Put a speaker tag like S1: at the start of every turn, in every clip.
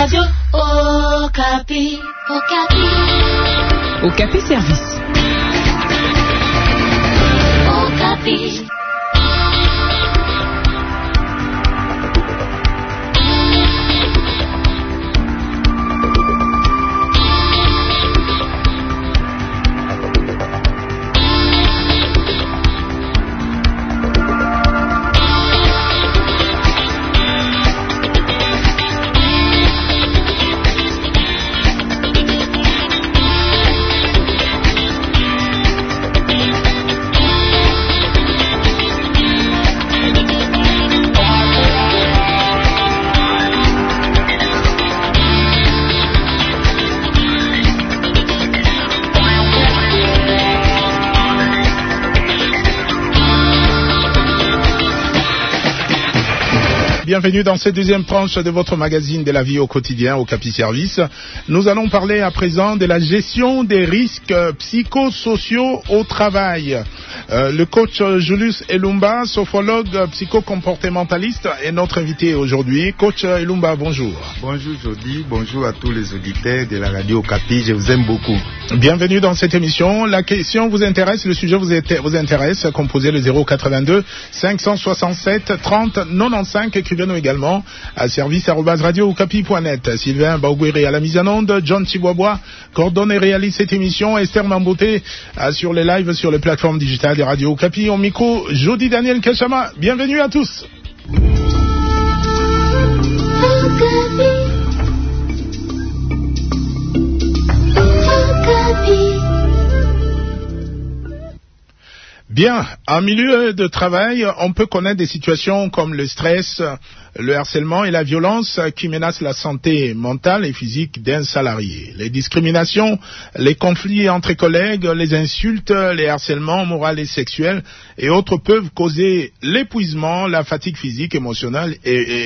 S1: Radio Okapi.
S2: Okapi Service.
S1: Okapi.
S3: Bienvenue dans cette deuxième tranche de votre magazine de la vie au quotidien, Okapi Service. Nous allons parler à présent de la gestion des risques psychosociaux au travail. Le coach Julius Elumba, sophrologue psychocomportementaliste, est notre invité aujourd'hui. Coach Elumba, bonjour.
S4: Bonjour Jody, bonjour à tous les auditeurs de la radio Okapi, je vous aime beaucoup.
S3: Bienvenue dans cette émission. La question vous intéresse, le sujet vous intéresse, composez le 082 567 30 95, écrivez-nous également à service@radio-okapi.net. Sylvain Baouguéré à la mise en onde, John Chiboisbois coordonne et réalise cette émission, Esther Mamboté sur les lives sur les plateformes digitales de Radio Okapi. Au micro, Jody Daniel Kachama. Bienvenue à tous. Bien, en milieu de travail, on peut connaître des situations comme le stress, le harcèlement et la violence qui menacent la santé mentale et physique d'un salarié. Les discriminations, les conflits entre collègues, les insultes, les harcèlements moraux et sexuels et autres peuvent causer l'épuisement, la fatigue physique, émotionnelle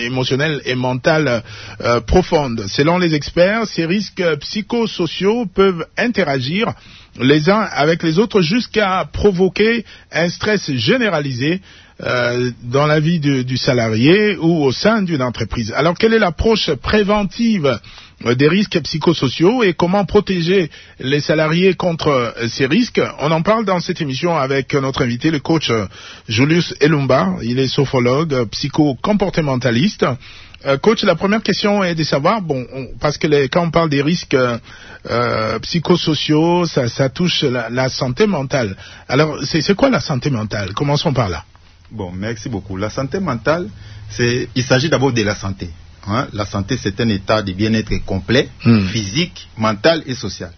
S3: et mentale profonde. Selon les experts, ces risques psychosociaux peuvent interagir les uns avec les autres jusqu'à provoquer un stress généralisé dans la vie du salarié ou au sein d'une entreprise. Alors, quelle est l'approche préventive des risques psychosociaux et comment protéger les salariés contre ces risques? On en parle dans cette émission avec notre invité, le coach Julius Elumba. Il est sophrologue, psychocomportementaliste. Coach, la première question est de savoir, parce que quand on parle des risques psychosociaux, ça touche la santé mentale. Alors, c'est quoi la santé mentale? Commençons par là.
S4: Bon, merci beaucoup. La santé mentale, il s'agit d'abord de la santé. Hein? La santé, c'est un état de bien-être complet, physique, mental et social.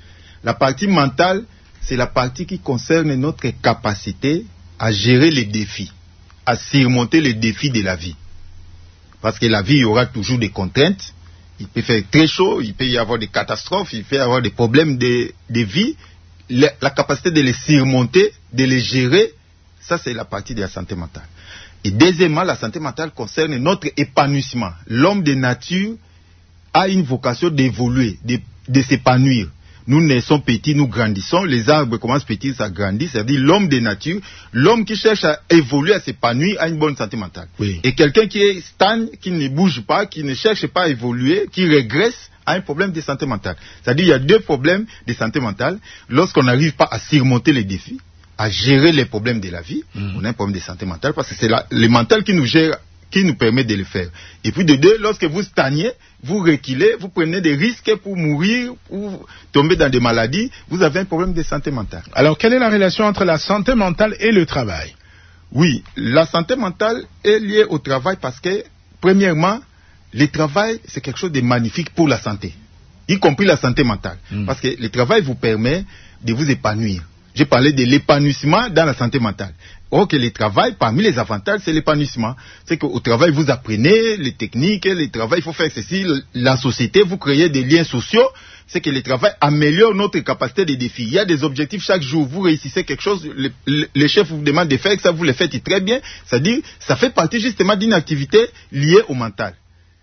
S4: La partie mentale, c'est la partie qui concerne notre capacité à gérer les défis, à surmonter les défis de la vie. Parce que la vie, il y aura toujours des contraintes. Il peut faire très chaud, il peut y avoir des catastrophes, il peut y avoir des problèmes de vie. La capacité de les surmonter, de les gérer, ça c'est la partie de la santé mentale. Et deuxièmement, la santé mentale concerne notre épanouissement. L'homme de nature a une vocation d'évoluer, de s'épanouir. Nous naissons petits, nous grandissons, les arbres commencent petits, ça grandit, c'est-à-dire l'homme de nature, l'homme qui cherche à évoluer, à s'épanouir, a une bonne santé mentale. Oui. Et quelqu'un qui est stagne, qui ne bouge pas, qui ne cherche pas à évoluer, qui régresse, a un problème de santé mentale. C'est-à-dire il y a deux problèmes de santé mentale. Lorsqu'on n'arrive pas à surmonter les défis, à gérer les problèmes de la vie, on a un problème de santé mentale parce que c'est le mental qui nous gère, qui nous permet de le faire. Et puis de deux, lorsque vous stagnez, vous reculez, vous prenez des risques pour mourir, pour tomber dans des maladies, vous avez un problème de santé mentale.
S3: Alors, quelle est la relation entre la santé mentale et le travail?
S4: Oui, la santé mentale est liée au travail parce que, premièrement, le travail, c'est quelque chose de magnifique pour la santé, y compris la santé mentale. Parce que le travail vous permet de vous épanouir. J'ai parlé de l'épanouissement dans la santé mentale. Or que le travail, parmi les avantages, c'est l'épanouissement. C'est qu'au travail, vous apprenez les techniques, le travail, il faut faire ceci, la société, vous créez des liens sociaux. C'est que le travail améliore notre capacité de défi. Il y a des objectifs chaque jour. Vous réussissez quelque chose, le chef vous demande de faire, ça vous le faites très bien. C'est-à-dire, ça fait partie justement d'une activité liée au mental.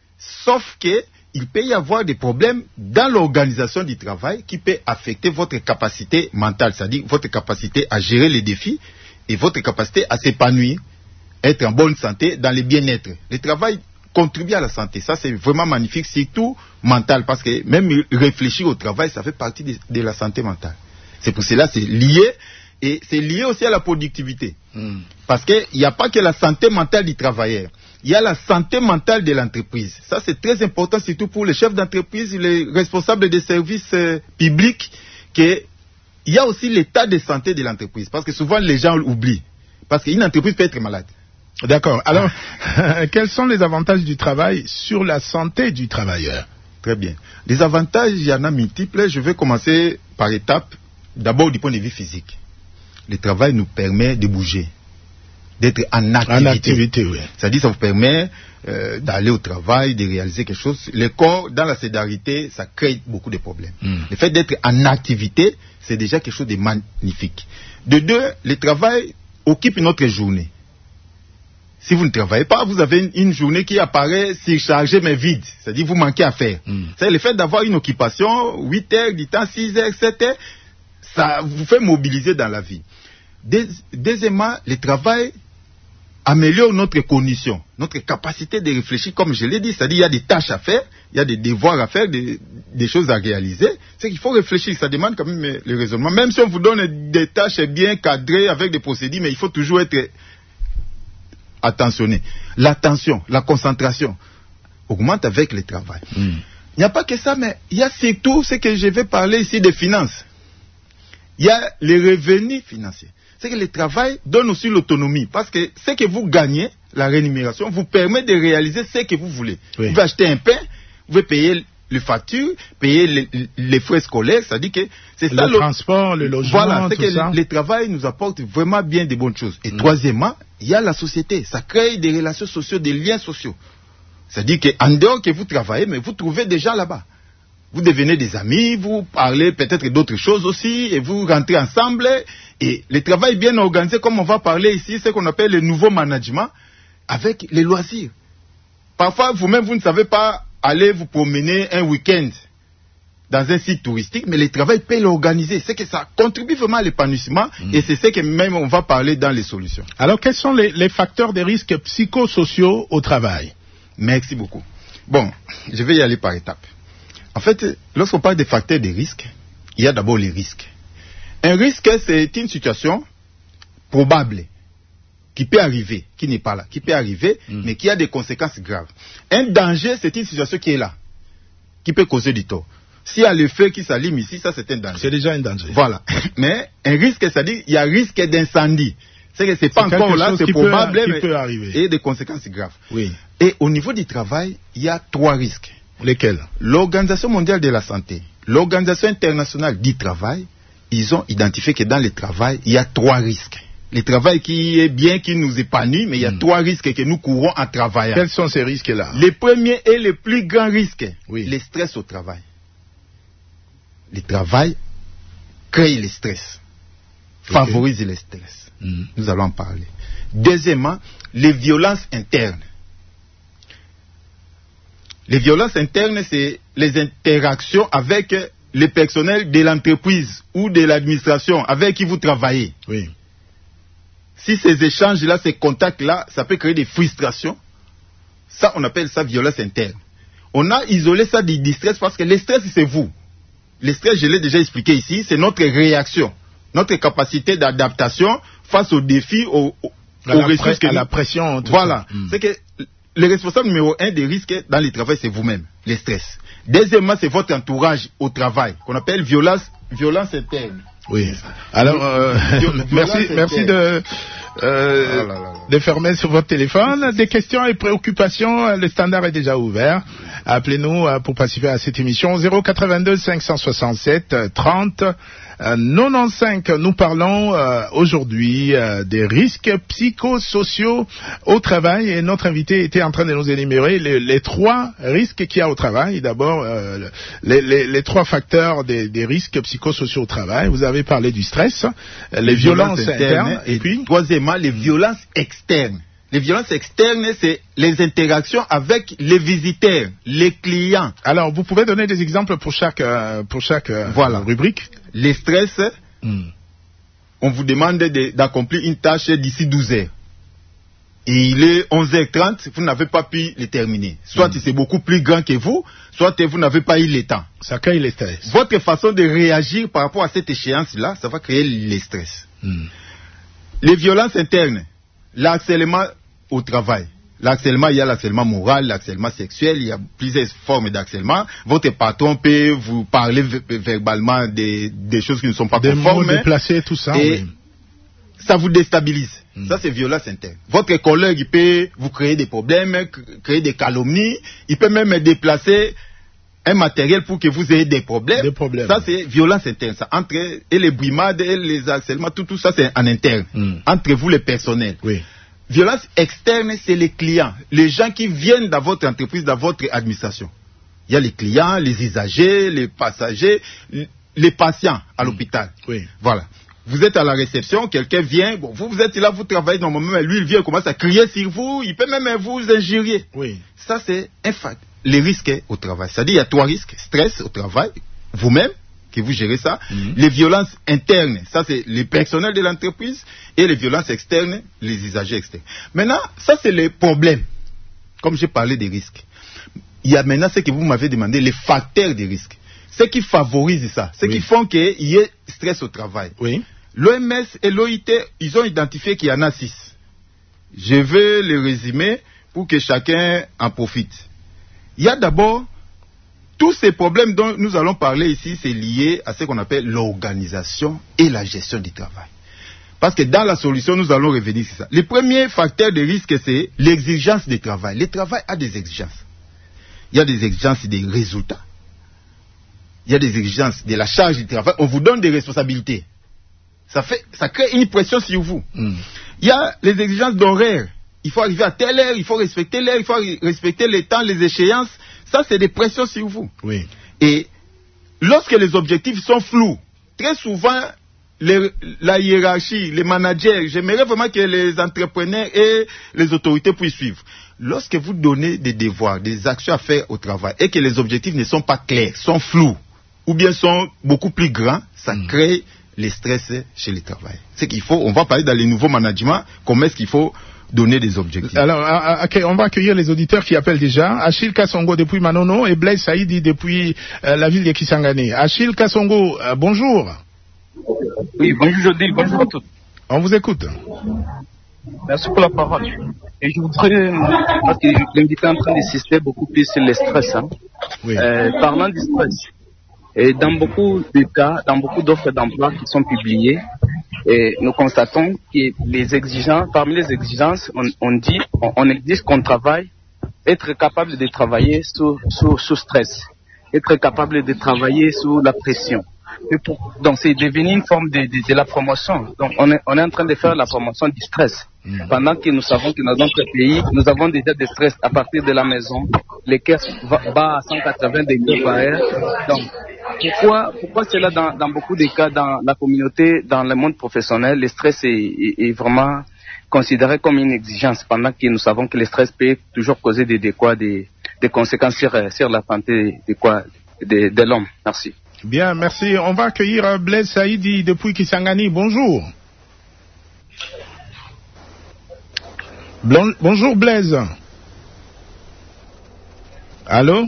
S4: Sauf que il peut y avoir des problèmes dans l'organisation du travail qui peut affecter votre capacité mentale, c'est-à-dire votre capacité à gérer les défis et votre capacité à s'épanouir, être en bonne santé dans le bien-être. Le travail contribuer à la santé. Ça, c'est vraiment magnifique, surtout mental, parce que même réfléchir au travail, ça fait partie de la santé mentale. C'est pour cela, c'est lié, et c'est lié aussi à la productivité. Parce qu'il n'y a pas que la santé mentale du travailleur, il y a la santé mentale de l'entreprise. Ça, c'est très important, surtout pour les chefs d'entreprise, les responsables des services publics, qu'il y a aussi l'état de santé de l'entreprise. Parce que souvent, les gens l'oublient. Parce qu'une entreprise peut être malade.
S3: D'accord. Alors, quels sont les avantages du travail sur la santé du travailleur?
S4: Très bien. Les avantages, il y en a multiples. Je vais commencer par étapes. D'abord, du point de vue physique. Le travail nous permet de bouger, d'être en activité.
S3: En activité, oui.
S4: C'est-à-dire, ça vous permet d'aller au travail, de réaliser quelque chose. Le corps, dans la sédentarité, ça crée beaucoup de problèmes. Le fait d'être en activité, c'est déjà quelque chose de magnifique. De deux, le travail occupe notre journée. Si vous ne travaillez pas, vous avez une journée qui apparaît surchargée mais vide. C'est-à-dire vous manquez à faire. C'est le fait d'avoir une occupation, 8 heures du temps, 6 heures, 7 heures, ça vous fait mobiliser dans la vie. Deuxièmement, le travail améliore notre cognition, notre capacité de réfléchir, comme je l'ai dit. C'est-à-dire il y a des tâches à faire, il y a des devoirs à faire, des choses à réaliser. C'est qu'il faut réfléchir, ça demande quand même le raisonnement. Même si on vous donne des tâches bien cadrées avec des procédés, mais il faut toujours être attentionné. L'attention, la concentration augmente avec le travail. Il n'y a pas que ça, mais il y a surtout ce que je vais parler ici des finances. Il y a les revenus financiers. C'est que le travail donne aussi l'autonomie. Parce que ce que vous gagnez, la rémunération, vous permet de réaliser ce que vous voulez. Oui. Vous pouvez acheter un pain, vous pouvez payer les factures, payer les frais scolaires. C'est-à-dire que c'est ça
S3: le transport, le logement,
S4: voilà, c'est
S3: tout
S4: que
S3: ça.
S4: Le travail nous apporte vraiment bien de bonnes choses. Et troisièmement, il y a la société. Ça crée des relations sociales, des liens sociaux. C'est-à-dire qu'en dehors que vous travaillez, mais vous trouvez des gens là-bas. Vous devenez des amis, vous parlez peut-être d'autres choses aussi, et vous rentrez ensemble. Et le travail bien organisé, comme on va parler ici, c'est ce qu'on appelle le nouveau management, avec les loisirs. Parfois, vous-même, vous ne savez pas aller vous promener un week-end dans un site touristique, mais le travail peut l'organiser. C'est que ça contribue vraiment à l'épanouissement, et c'est ce que même on va parler dans les solutions.
S3: Alors, quels sont les facteurs de risques psychosociaux au travail?
S4: Merci beaucoup. Bon, je vais y aller par étapes. En fait, lorsqu'on parle des facteurs de risque, il y a d'abord les risques. Un risque, c'est une situation probable, qui peut arriver, qui n'est pas là, qui peut arriver, mais qui a des conséquences graves. Un danger, c'est une situation qui est là, qui peut causer du tort. S'il y a le feu qui s'allume ici, ça c'est un danger.
S3: C'est déjà un danger.
S4: Voilà. Mais un risque, c'est-à-dire il y a risque d'incendie. C'est que c'est pas encore là, c'est probable, mais
S3: peut arriver.
S4: Et des conséquences graves.
S3: Oui.
S4: Et au niveau du travail, il y a 3 risques.
S3: Lesquels?
S4: L'Organisation mondiale de la santé, l'Organisation internationale du travail, ils ont identifié que dans le travail, il y a 3 risques. Le travail qui est bien, qui nous épanouit, mais il y a 3 risques que nous courons en travaillant.
S3: Quels sont ces risques-là?
S4: Le premier et le plus grand risque,
S3: le
S4: stress au travail. Le travail crée le stress, favorise le stress. Nous allons en parler. Deuxièmement, les violences internes. Les violences internes, c'est les interactions avec le personnel de l'entreprise ou de l'administration avec qui vous travaillez.
S3: Oui.
S4: Si ces échanges-là, ces contacts-là, ça peut créer des frustrations, ça, on appelle ça violence interne. On a isolé ça du stress parce que le stress, c'est vous. Le stress, je l'ai déjà expliqué ici, c'est notre réaction, notre capacité d'adaptation face aux défis, aux ressources que
S3: à la pression.
S4: Voilà. C'est que le responsable numéro 1 des risques dans le travail, c'est vous-même, le stress. Deuxièmement, c'est votre entourage au travail, qu'on appelle violence interne.
S3: Oui. Alors, merci de fermer sur votre téléphone. Des questions et préoccupations, le standard est déjà ouvert. Appelez-nous pour participer à cette émission 082 567 30 95. Nous parlons aujourd'hui des risques psychosociaux au travail et notre invité était en train de nous énumérer les 3 risques qu'il y a au travail. D'abord, les 3 facteurs des risques psychosociaux au travail. Vous avez parlé du stress, les violences internes et puis
S4: troisièmement, les violences externes. Les violences externes, c'est les interactions avec les visiteurs, les clients.
S3: Alors, vous pouvez donner des exemples pour chaque
S4: voilà.
S3: rubrique.
S4: Les stress, on vous demande d'accomplir une tâche d'ici 12 heures. et il est 11h30, vous n'avez pas pu le terminer. Soit c'est beaucoup plus grand que vous, soit vous n'avez pas eu le temps.
S3: Ça crée le stress.
S4: Votre façon de réagir par rapport à cette échéance-là, ça va créer le stress. Les violences internes, l'harcèlement au travail. L'harcèlement, il y a l'harcèlement moral, l'harcèlement sexuel, il y a plusieurs formes d'harcèlement. Votre patron peut vous parler verbalement des choses qui ne sont pas conformes.
S3: Des mots déplacés, tout ça.
S4: Et ça vous déstabilise. Ça, c'est violence interne. Votre collègue, il peut vous créer des problèmes, créer des calomnies. Il peut même déplacer un matériel pour que vous ayez des problèmes. Ça, c'est violence interne. Ça. Et les brimades, et les harcèlements, tout ça, c'est en interne. Entre vous, les personnels.
S3: Oui.
S4: Violence externe, c'est les clients, les gens qui viennent dans votre entreprise, dans votre administration. Il y a les clients, les usagers, les passagers, les patients à l'hôpital.
S3: Oui.
S4: Voilà. Vous êtes à la réception, quelqu'un vient, bon, vous êtes là, vous travaillez normalement, mais lui, il vient, il commence à crier sur vous, il peut même vous injurier.
S3: Oui.
S4: Ça, c'est les risques au travail. C'est-à-dire, il y a 3 risques. Stress au travail, vous-même, que vous gérez ça. Les violences internes, ça c'est les personnels de l'entreprise, et les violences externes, les usagers externes. Maintenant, ça c'est les problèmes. Comme j'ai parlé des risques. Il y a maintenant ce que vous m'avez demandé, les facteurs de risque. Ce qui favorise ça, ce qui font qu'il y ait stress au travail.
S3: Oui.
S4: L'OMS et l'OIT, ils ont identifié qu'il y en a 6. Je vais les résumer pour que chacun en profite. Il y a d'abord tous ces problèmes dont nous allons parler ici, c'est lié à ce qu'on appelle l'organisation et la gestion du travail. Parce que dans la solution, nous allons revenir sur ça. Le premier facteur de risque, c'est l'exigence du travail. Le travail a des exigences. Il y a des exigences des résultats. Il y a des exigences de la charge du travail. On vous donne des responsabilités. Ça crée une pression sur vous. Il y a les exigences d'horaire. Il faut arriver à telle heure, il faut respecter l'heure, il faut respecter les temps, les échéances. Ça, c'est des pressions sur vous.
S3: Oui.
S4: Et lorsque les objectifs sont flous, très souvent, la hiérarchie, les managers, j'aimerais vraiment que les entrepreneurs et les autorités puissent suivre. Lorsque vous donnez des devoirs, des actions à faire au travail, et que les objectifs ne sont pas clairs, sont flous, ou bien sont beaucoup plus grands, ça crée les stress chez les travailleurs. C'est qu'il faut, on va parler dans les nouveaux managements, comment est-ce qu'il faut donner des objectifs.
S3: Alors, on va accueillir les auditeurs qui appellent déjà. Achille Kassongo depuis Manono et Blaise Saïdi depuis la ville de Kisangani. Achille Kassongo, bonjour.
S2: Oui, bonjour Jody, bonjour à tous.
S3: On vous écoute.
S2: Merci pour la parole. Et je voudrais, parce que l'invité est en train d'insister beaucoup plus sur le stress.
S3: Oui.
S2: Parlant du stress, et dans beaucoup de cas, dans beaucoup d'offres d'emploi qui sont publiées, et nous constatons que les exigences, parmi les exigences, on exige qu'on travaille, être capable de travailler sous stress, être capable de travailler sous la pression. Donc c'est devenu une forme de la promotion. Donc on est en train de faire la promotion du stress. Pendant que nous savons que dans notre pays, nous avons déjà des stress à partir de la maison. Les caisses va à 180 degrés par heure. Donc pourquoi cela dans beaucoup de cas dans la communauté, dans le monde professionnel, le stress est vraiment considéré comme une exigence, pendant que nous savons que le stress peut toujours causer des conséquences sur la santé de l'homme. Merci.
S3: Bien, merci. On va accueillir Blaise Saïdi depuis Kisangani. Bonjour. Bonjour Blaise. Allô?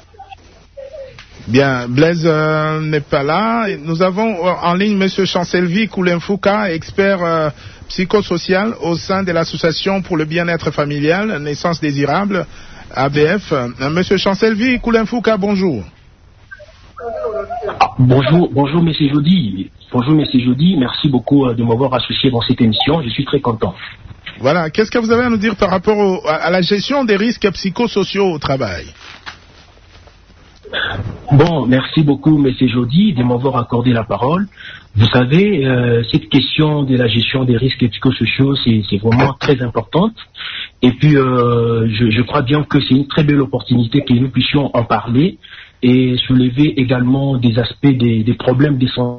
S3: Bien, Blaise n'est pas là. Nous avons en ligne M. Chancelvi Koulenfouka, expert psychosocial au sein de l'association pour le bien-être familial, Naissance Désirable, ABF. M. Chancelvi Koulenfouka, bonjour.
S5: Bonjour Monsieur Jody. Bonjour Monsieur Jody, merci beaucoup de m'avoir associé dans cette émission, je suis très content.
S3: Voilà, qu'est-ce que vous avez à nous dire par rapport à la gestion des risques psychosociaux au travail?
S5: Bon, merci beaucoup Monsieur Jody de m'avoir accordé la parole. Vous savez, cette question de la gestion des risques psychosociaux, c'est vraiment très importante. Et puis, je crois bien que c'est une très belle opportunité que nous puissions en parler et soulever également des aspects des problèmes de santé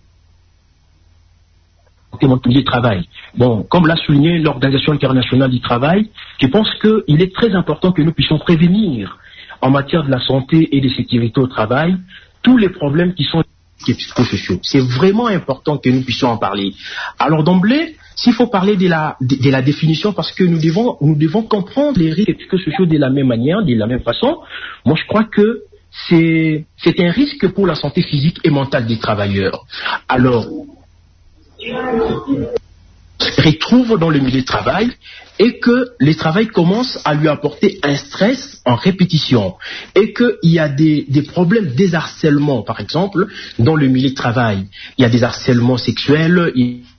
S5: mentale du travail. Bon, comme l'a souligné l'Organisation internationale du travail, je pense qu'il est très important que nous puissions prévenir en matière de la santé et de sécurité au travail tous les problèmes qui sont psychosociaux. C'est vraiment important que nous puissions en parler. Alors d'emblée, s'il faut parler de la définition, parce que nous devons comprendre les risques psychosociaux de la même manière, de la même façon, moi je crois que c'est un risque pour la santé physique et mentale des travailleurs. Alors, se retrouve dans le milieu de travail et que le travail commence à lui apporter un stress en répétition et qu'il y a des problèmes, des harcèlements, par exemple, dans le milieu de travail. Il y a des harcèlements sexuels,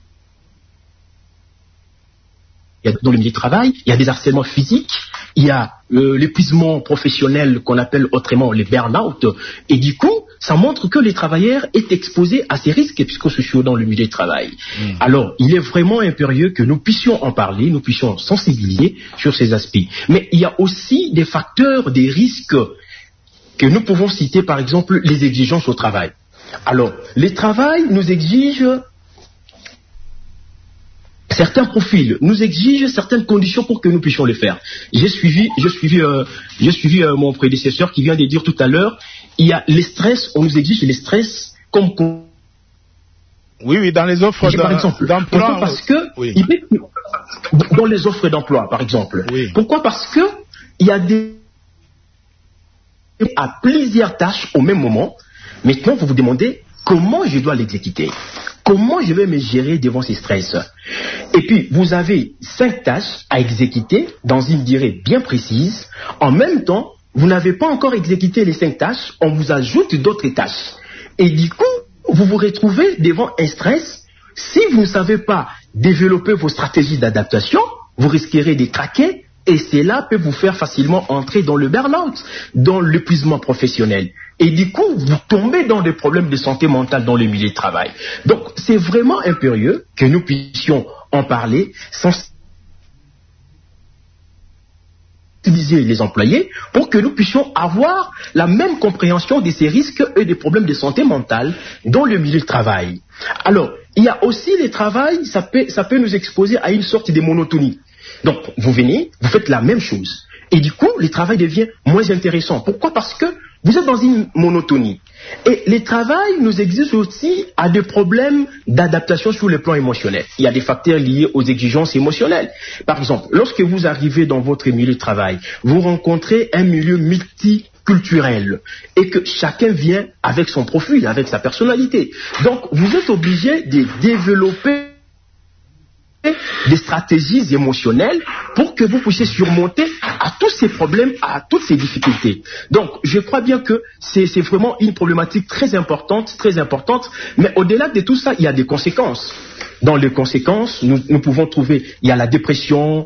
S5: dans le milieu de travail, il y a des harcèlements physiques, il y a l'épuisement professionnel qu'on appelle autrement les burn-out, et du coup, ça montre que les travailleurs est exposés à ces risques psychosociaux dans le milieu de travail. Alors, il est vraiment impérieux que nous puissions en parler, nous puissions sensibiliser sur ces aspects. Mais il y a aussi des facteurs, des risques que nous pouvons citer, par exemple, les exigences au travail. Alors, le travail nous exige certains profils, nous exigent certaines conditions pour que nous puissions le faire. J'ai suivi mon prédécesseur qui vient de dire tout à l'heure, il y a les stress, on nous exige les stress comme...
S3: Oui, dans les offres d'emploi.
S5: Parce que, dans les offres d'emploi, par exemple.
S3: Oui.
S5: Pourquoi? Parce que il y a à plusieurs tâches au même moment. Maintenant, vous vous demandez comment je dois l'exécuter. Comment je vais me gérer devant ces stress? Et puis, vous avez 5 tâches à exécuter dans une durée bien précise. En même temps, vous n'avez pas encore exécuté les 5 tâches, on vous ajoute d'autres tâches. Et du coup, vous vous retrouvez devant un stress. Si vous ne savez pas développer vos stratégies d'adaptation, vous risquerez de craquer. Et cela peut vous faire facilement entrer dans le burn-out, dans l'épuisement professionnel. Et du coup, vous tombez dans des problèmes de santé mentale dans le milieu de travail. Donc, c'est vraiment impérieux que nous puissions en parler sans utiliser les employés pour que nous puissions avoir la même compréhension de ces risques et des problèmes de santé mentale dans le milieu de travail. Alors, il y a aussi le travail, ça peut nous exposer à une sorte de monotonie. Donc, vous venez, vous faites la même chose. Et du coup, le travail devient moins intéressant. Pourquoi? Parce que vous êtes dans une monotonie. Et le travail nous exige aussi à des problèmes d'adaptation sur le plan émotionnel. Il y a des facteurs liés aux exigences émotionnelles. Par exemple, lorsque vous arrivez dans votre milieu de travail, vous rencontrez un milieu multiculturel et que chacun vient avec son profil, avec sa personnalité. Donc, vous êtes obligé de développer des stratégies émotionnelles pour que vous puissiez surmonter à tous ces problèmes, à toutes ces difficultés. Donc, je crois bien que c'est vraiment une problématique très importante, mais au-delà de tout ça, il y a des conséquences. Dans les conséquences, nous pouvons trouver, il y a la dépression,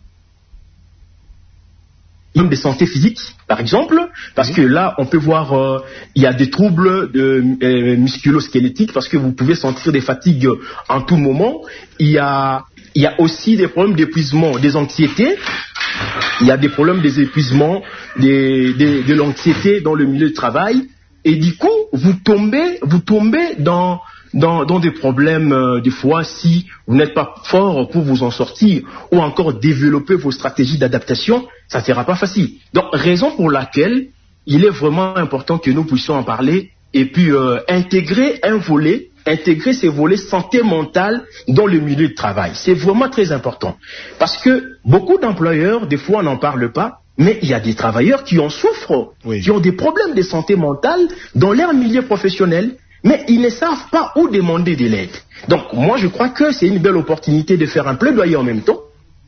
S5: de santé physique, par exemple, parce que là, on peut voir, il y a des troubles musculo-squelettiques, parce que vous pouvez sentir des fatigues en tout moment. Il y a aussi des problèmes d'épuisement, des anxiétés. Il y a des problèmes des épuisements, de l'anxiété dans le milieu de travail. Et du coup, vous tombez dans des problèmes, des fois, si vous n'êtes pas fort pour vous en sortir, ou encore développer vos stratégies d'adaptation, ça ne sera pas facile. Donc, raison pour laquelle il est vraiment important que nous puissions en parler, et puis intégrer ces volets santé mentale dans le milieu de travail. C'est vraiment très important. Parce que beaucoup d'employeurs, des fois, n'en parlent pas, mais il y a des travailleurs qui en souffrent, qui ont des problèmes de santé mentale dans leur milieu professionnel, mais ils ne savent pas où demander de l'aide. Donc, moi, je crois que c'est une belle opportunité de faire un plaidoyer en même temps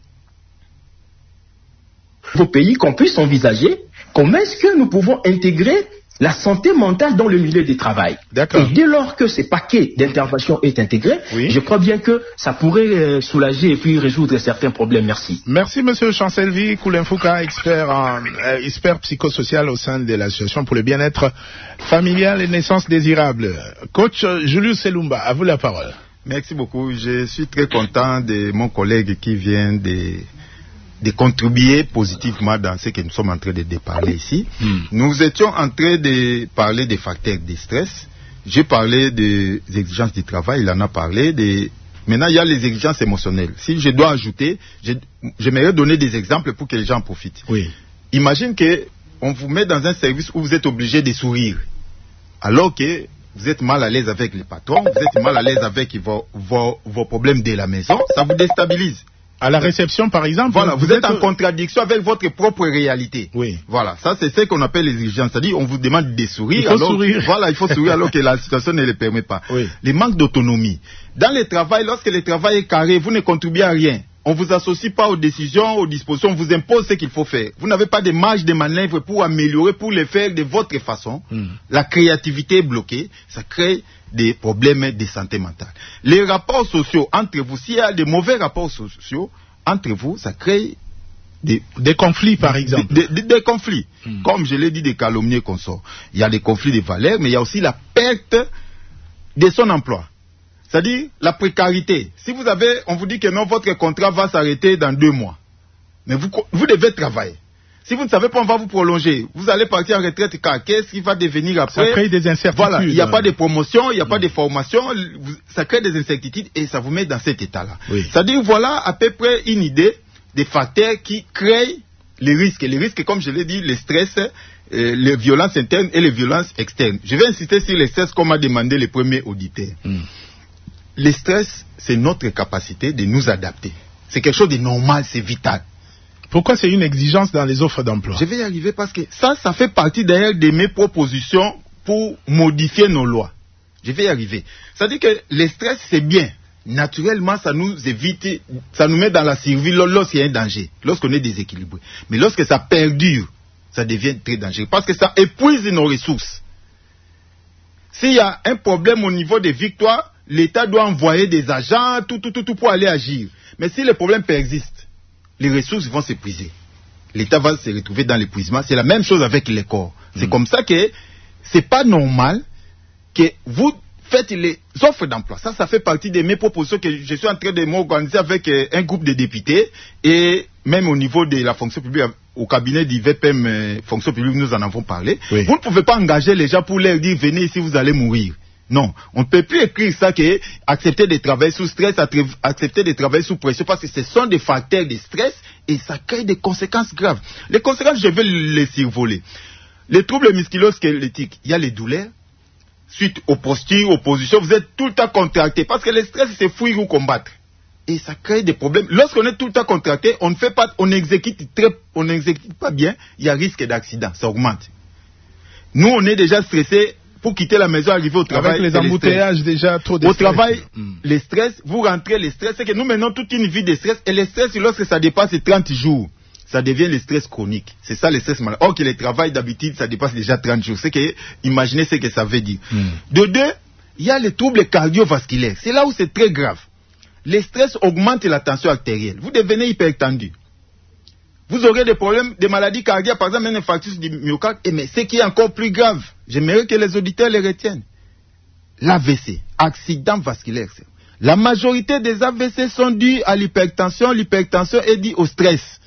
S5: au pays, qu'on puisse envisager comment est-ce que nous pouvons intégrer la santé mentale dans le milieu du travail.
S3: D'accord.
S5: Et dès lors que ce paquet d'intervention est intégré, je crois bien que ça pourrait soulager et puis résoudre certains problèmes. Merci.
S3: Merci, monsieur Chancel-Vie Koulenfouka, expert psychosocial au sein de l'association pour le bien-être familial et naissance désirable. Coach Julius Selumba, à vous la parole.
S4: Merci beaucoup. Je suis très content de mon collègue qui vient de contribuer positivement dans ce que nous sommes en train de parler ici. Nous étions en train de parler des facteurs de stress. J'ai parlé des exigences du travail, il en a parlé. Maintenant, il y a les exigences émotionnelles. Si je dois ajouter, j'aimerais donner des exemples pour que les gens en profitent.
S3: Oui.
S4: Imagine qu'on vous met dans un service où vous êtes obligé de sourire, alors que vous êtes mal à l'aise avec les patrons, vous êtes mal à l'aise avec vos problèmes de la maison, ça vous déstabilise.
S3: À la réception, par exemple.
S4: Voilà, vous êtes en contradiction avec votre propre réalité.
S3: Oui.
S4: Voilà, ça c'est ce qu'on appelle les exigences. C'est-à-dire, on vous demande de sourire.
S3: Il faut sourire.
S4: Voilà, il faut sourire alors que la situation ne le permet pas.
S3: Oui.
S4: Les manques d'autonomie. Dans le travail, lorsque le travail est carré, vous ne contribuez à rien. On ne vous associe pas aux décisions, aux dispositions, on vous impose ce qu'il faut faire. Vous n'avez pas de marge de manœuvre pour améliorer, pour le faire de votre façon. La créativité est bloquée, ça crée des problèmes de santé mentale. Les rapports sociaux entre vous, s'il y a de mauvais rapports sociaux entre vous, ça crée des
S3: conflits, par exemple.
S4: Des conflits. Comme je l'ai dit, des calomnies qu'on sort. Il y a des conflits de valeurs, mais il y a aussi la perte de son emploi. C'est-à-dire la précarité. Si vous avez, on vous dit que non, votre contrat va s'arrêter dans 2 mois. Mais vous devez travailler. Si vous ne savez pas, on va vous prolonger. Vous allez partir en retraite car qu'est-ce qui va devenir après?
S3: Ça crée des incertitudes.
S4: Voilà, il n'y a pas de promotion, il n'y a pas de formation. Ça crée des incertitudes et ça vous met dans cet état-là.
S3: Oui.
S4: C'est-à-dire, voilà à peu près une idée des facteurs qui créent les risques. Et les risques, comme je l'ai dit, le stress, les violences internes et les violences externes. Je vais insister sur le stress comme a demandé le premier auditeur. Le stress, c'est notre capacité de nous adapter. C'est quelque chose de normal, c'est vital.
S3: Pourquoi c'est une exigence dans les offres d'emploi?
S4: Je vais y arriver parce que ça fait partie d'ailleurs de mes propositions pour modifier nos lois. Je vais y arriver. C'est-à-dire que le stress, c'est bien. Naturellement, ça nous évite, ça nous met dans la survie lorsqu'il y a un danger, lorsqu'on est déséquilibré. Mais lorsque ça perdure, ça devient très dangereux parce que ça épuise nos ressources. S'il y a un problème au niveau des victoires, l'État doit envoyer des agents, tout pour aller agir. Mais si le problème persiste, les ressources vont s'épuiser. L'État va se retrouver dans l'épuisement. C'est la même chose avec les corps. C'est comme ça que c'est pas normal que vous faites les offres d'emploi. Ça fait partie de mes propositions que je suis en train de m'organiser avec un groupe de députés et même au niveau de la fonction publique, au cabinet du VPM fonction publique, nous en avons parlé. Oui. Vous ne pouvez pas engager les gens pour leur dire venez ici, vous allez mourir. Non, on ne peut plus écrire ça que accepter de travailler sous stress, accepter de travailler sous pression, parce que ce sont des facteurs de stress et ça crée des conséquences graves. Les conséquences, je vais les survoler. Les troubles musculo-squelettiques, il y a les douleurs, suite aux postures, aux positions, vous êtes tout le temps contracté, parce que le stress, c'est fuir ou combattre. Et ça crée des problèmes. Lorsqu'on est tout le temps contracté, on ne fait pas, on n'exécute pas bien, il y a risque d'accident, ça augmente. Nous, on est déjà stressé. Pour quitter la maison, arriver au travail.
S3: Avec les embouteillages déjà trop de
S4: stress. Au
S3: travail,
S4: le stress, vous rentrez, le stress, c'est que nous menons toute une vie de stress. Et le stress, lorsque ça dépasse 30 jours, ça devient le stress chronique. C'est ça le stress malade. Or que le travail d'habitude, ça dépasse déjà 30 jours. C'est que, imaginez ce que ça veut dire. De deux, il y a les troubles cardiovasculaires. C'est là où c'est très grave. Le stress augmente la tension artérielle. Vous devenez hypertendu. Vous aurez des problèmes, des maladies cardiaques, par exemple un infarctus du myocarde. Mais ce qui est encore plus grave, j'aimerais que les auditeurs les retiennent. L'AVC, accident vasculaire. La majorité des AVC sont dus à l'hypertension. L'hypertension est due au stress.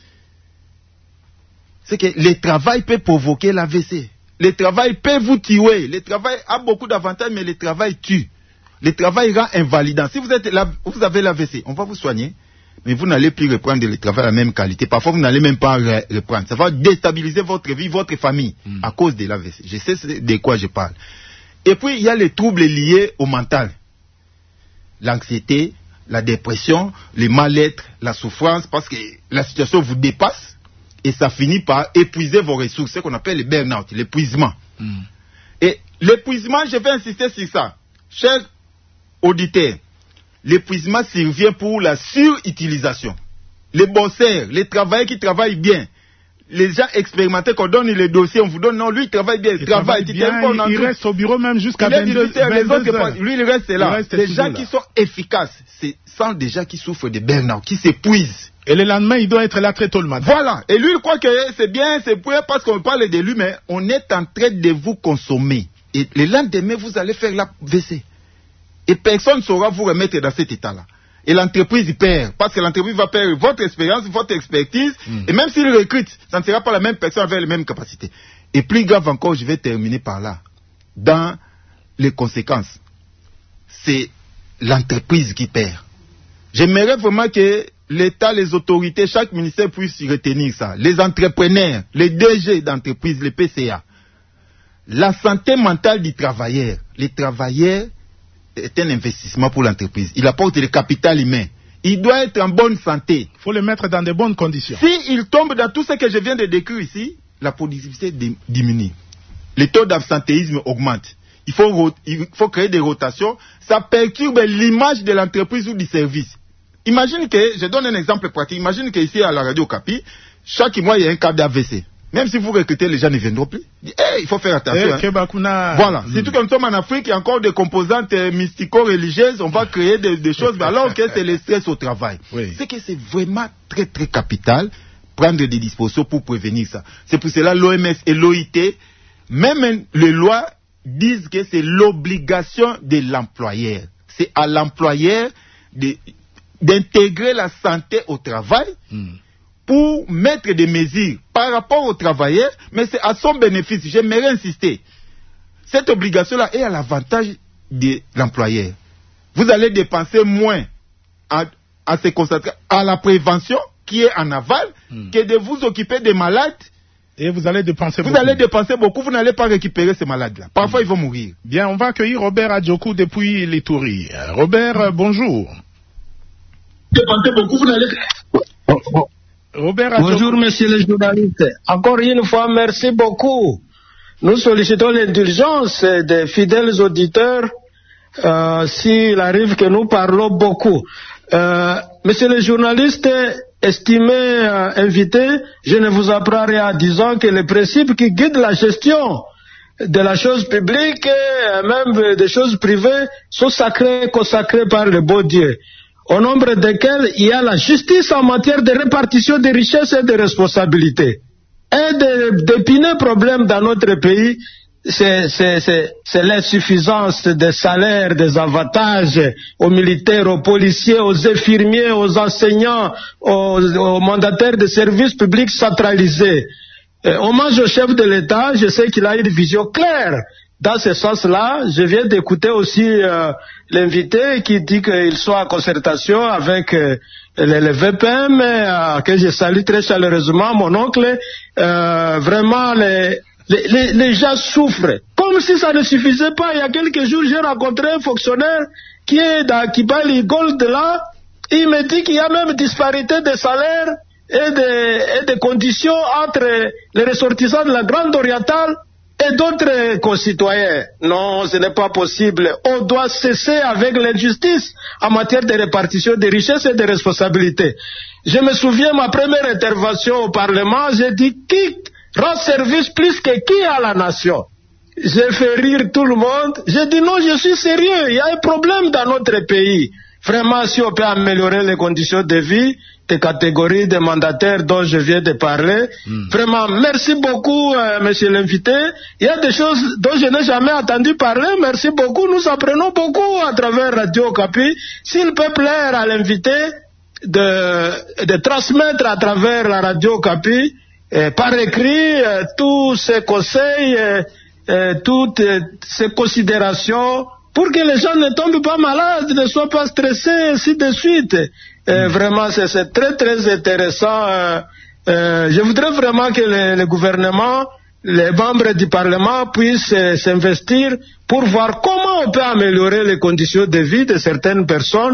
S4: C'est que le travail peut provoquer l'AVC. Le travail peut vous tuer. Le travail a beaucoup d'avantages, mais le travail tue. Le travail rend invalidant. Si vous avez l'AVC, on va vous soigner. Mais vous n'allez plus reprendre le travail à la même qualité. Parfois, vous n'allez même pas reprendre. Ça va déstabiliser votre vie, votre famille, à cause de l'AVC. Je sais de quoi je parle. Et puis, il y a les troubles liés au mental. L'anxiété, la dépression, le mal-être, la souffrance, parce que la situation vous dépasse et ça finit par épuiser vos ressources. C'est ce qu'on appelle le burn-out, l'épuisement. Et l'épuisement, je vais insister sur ça. Chers auditeurs, l'épuisement survient pour la surutilisation. Les bosseurs, les travailleurs qui travaillent bien, les gens expérimentés qu'on donne les dossiers, on vous donne, non, lui il travaille bien, il
S3: reste au bureau même jusqu'à 22 heures.
S4: Lui il reste là. Les gens qui sont efficaces, ce sont des gens qui souffrent de burn-out, qui s'épuisent.
S3: Et le lendemain, il doit être là très tôt le matin.
S4: Voilà. Et lui il croit que c'est bien, c'est pour parce qu'on parle de lui, mais on est en train de vous consommer. Et le lendemain, vous allez faire l'AVC. Et personne ne saura vous remettre dans cet état-là. Et l'entreprise perd. Parce que l'entreprise va perdre votre expérience, votre expertise. Et même s'il recrute, ça ne sera pas la même personne avec les mêmes capacités. Et plus grave encore, je vais terminer par là. Dans les conséquences, c'est l'entreprise qui perd. J'aimerais vraiment que l'État, les autorités, chaque ministère puisse retenir ça. Les entrepreneurs, les DG d'entreprise, les PCA. la santé mentale du travailleur. Les travailleurs est un investissement pour l'entreprise. Il apporte le capital humain. Il doit être en bonne santé.
S3: Il faut le mettre dans de bonnes conditions.
S4: S'il tombe dans tout ce que je viens de décrire ici, la productivité diminue. Les taux d'absentéisme augmentent. Il faut créer des rotations. Ça perturbe l'image de l'entreprise ou du service. Imagine que, je donne un exemple pratique. Imagine qu'ici à la Radio Okapi, chaque mois il y a un cas d'AVC. Même si vous recrutez, les gens ne viendront plus. Il faut faire attention. Voilà. Surtout que nous sommes en Afrique, il y a encore des composantes mystico-religieuses. On va créer des choses, mais alors que c'est le stress au travail. Oui. C'est que c'est vraiment très, très capital prendre des dispositions pour prévenir ça. C'est pour cela l'OMS et l'OIT, même les lois disent que c'est l'obligation de l'employeur. C'est à l'employeur d'intégrer la santé au travail. Pour mettre des mesures par rapport aux travailleurs, mais c'est à son bénéfice. J'aimerais insister. Cette obligation-là est à l'avantage de l'employeur. Vous allez dépenser moins à se concentrer à la prévention qui est en aval que de vous occuper des malades.
S3: Et vous allez dépenser beaucoup.
S4: Vous allez dépenser beaucoup, vous n'allez pas récupérer ces malades-là. Parfois, ils vont mourir.
S3: Bien, on va accueillir Robert Adjoku depuis l'Ituri. Robert, bonjour.
S6: Dépensez beaucoup, vous n'allez... Bonjour, monsieur le journaliste. Encore une fois, merci beaucoup. Nous sollicitons l'indulgence des fidèles auditeurs s'il arrive que nous parlons beaucoup. Monsieur le journaliste, estimé invité, je ne vous apprends rien en disant que les principes qui guident la gestion de la chose publique, même des choses privées, sont sacrés, consacrés par le beau Dieu, au nombre desquels il y a la justice en matière de répartition des richesses et de responsabilités. Un des épineux problèmes dans notre pays, c'est l'insuffisance des salaires, des avantages aux militaires, aux policiers, aux infirmiers, aux enseignants, aux mandataires de services publics centralisés. Hommage au chef de l'État, je sais qu'il a une vision claire. Dans ce sens-là, je viens d'écouter aussi l'invité qui dit qu'il soit en concertation avec le VPM, que je salue très chaleureusement, mon oncle. Vraiment, les gens souffrent. Comme si ça ne suffisait pas, il y a quelques jours, j'ai rencontré un fonctionnaire qui est dans Kibali Gold là. Il me dit qu'il y a même disparité de salaire et de conditions entre les ressortissants de la Grande Orientale et d'autres concitoyens. Non, ce n'est pas possible. On doit cesser avec l'injustice en matière de répartition des richesses et des responsabilités. Je me souviens, ma première intervention au Parlement, j'ai dit qui rend service plus que qui à la nation. J'ai fait rire tout le monde. J'ai dit non, je suis sérieux. Il y a un problème dans notre pays. Vraiment, si on peut améliorer les conditions de vie des catégories de mandataires dont je viens de parler. Vraiment, merci beaucoup, monsieur l'invité. Il y a des choses dont je n'ai jamais entendu parler. Merci beaucoup. Nous apprenons beaucoup à travers Radio Okapi. S'il peut plaire à l'invité de transmettre à travers la Radio Okapi par écrit tous ces conseils, toutes ces considérations pour que les gens ne tombent pas malades, ne soient pas stressés, ainsi de suite. Vraiment, c'est très très intéressant. Je voudrais vraiment que le gouvernement, les membres du Parlement puissent s'investir pour voir comment on peut améliorer les conditions de vie de certaines personnes.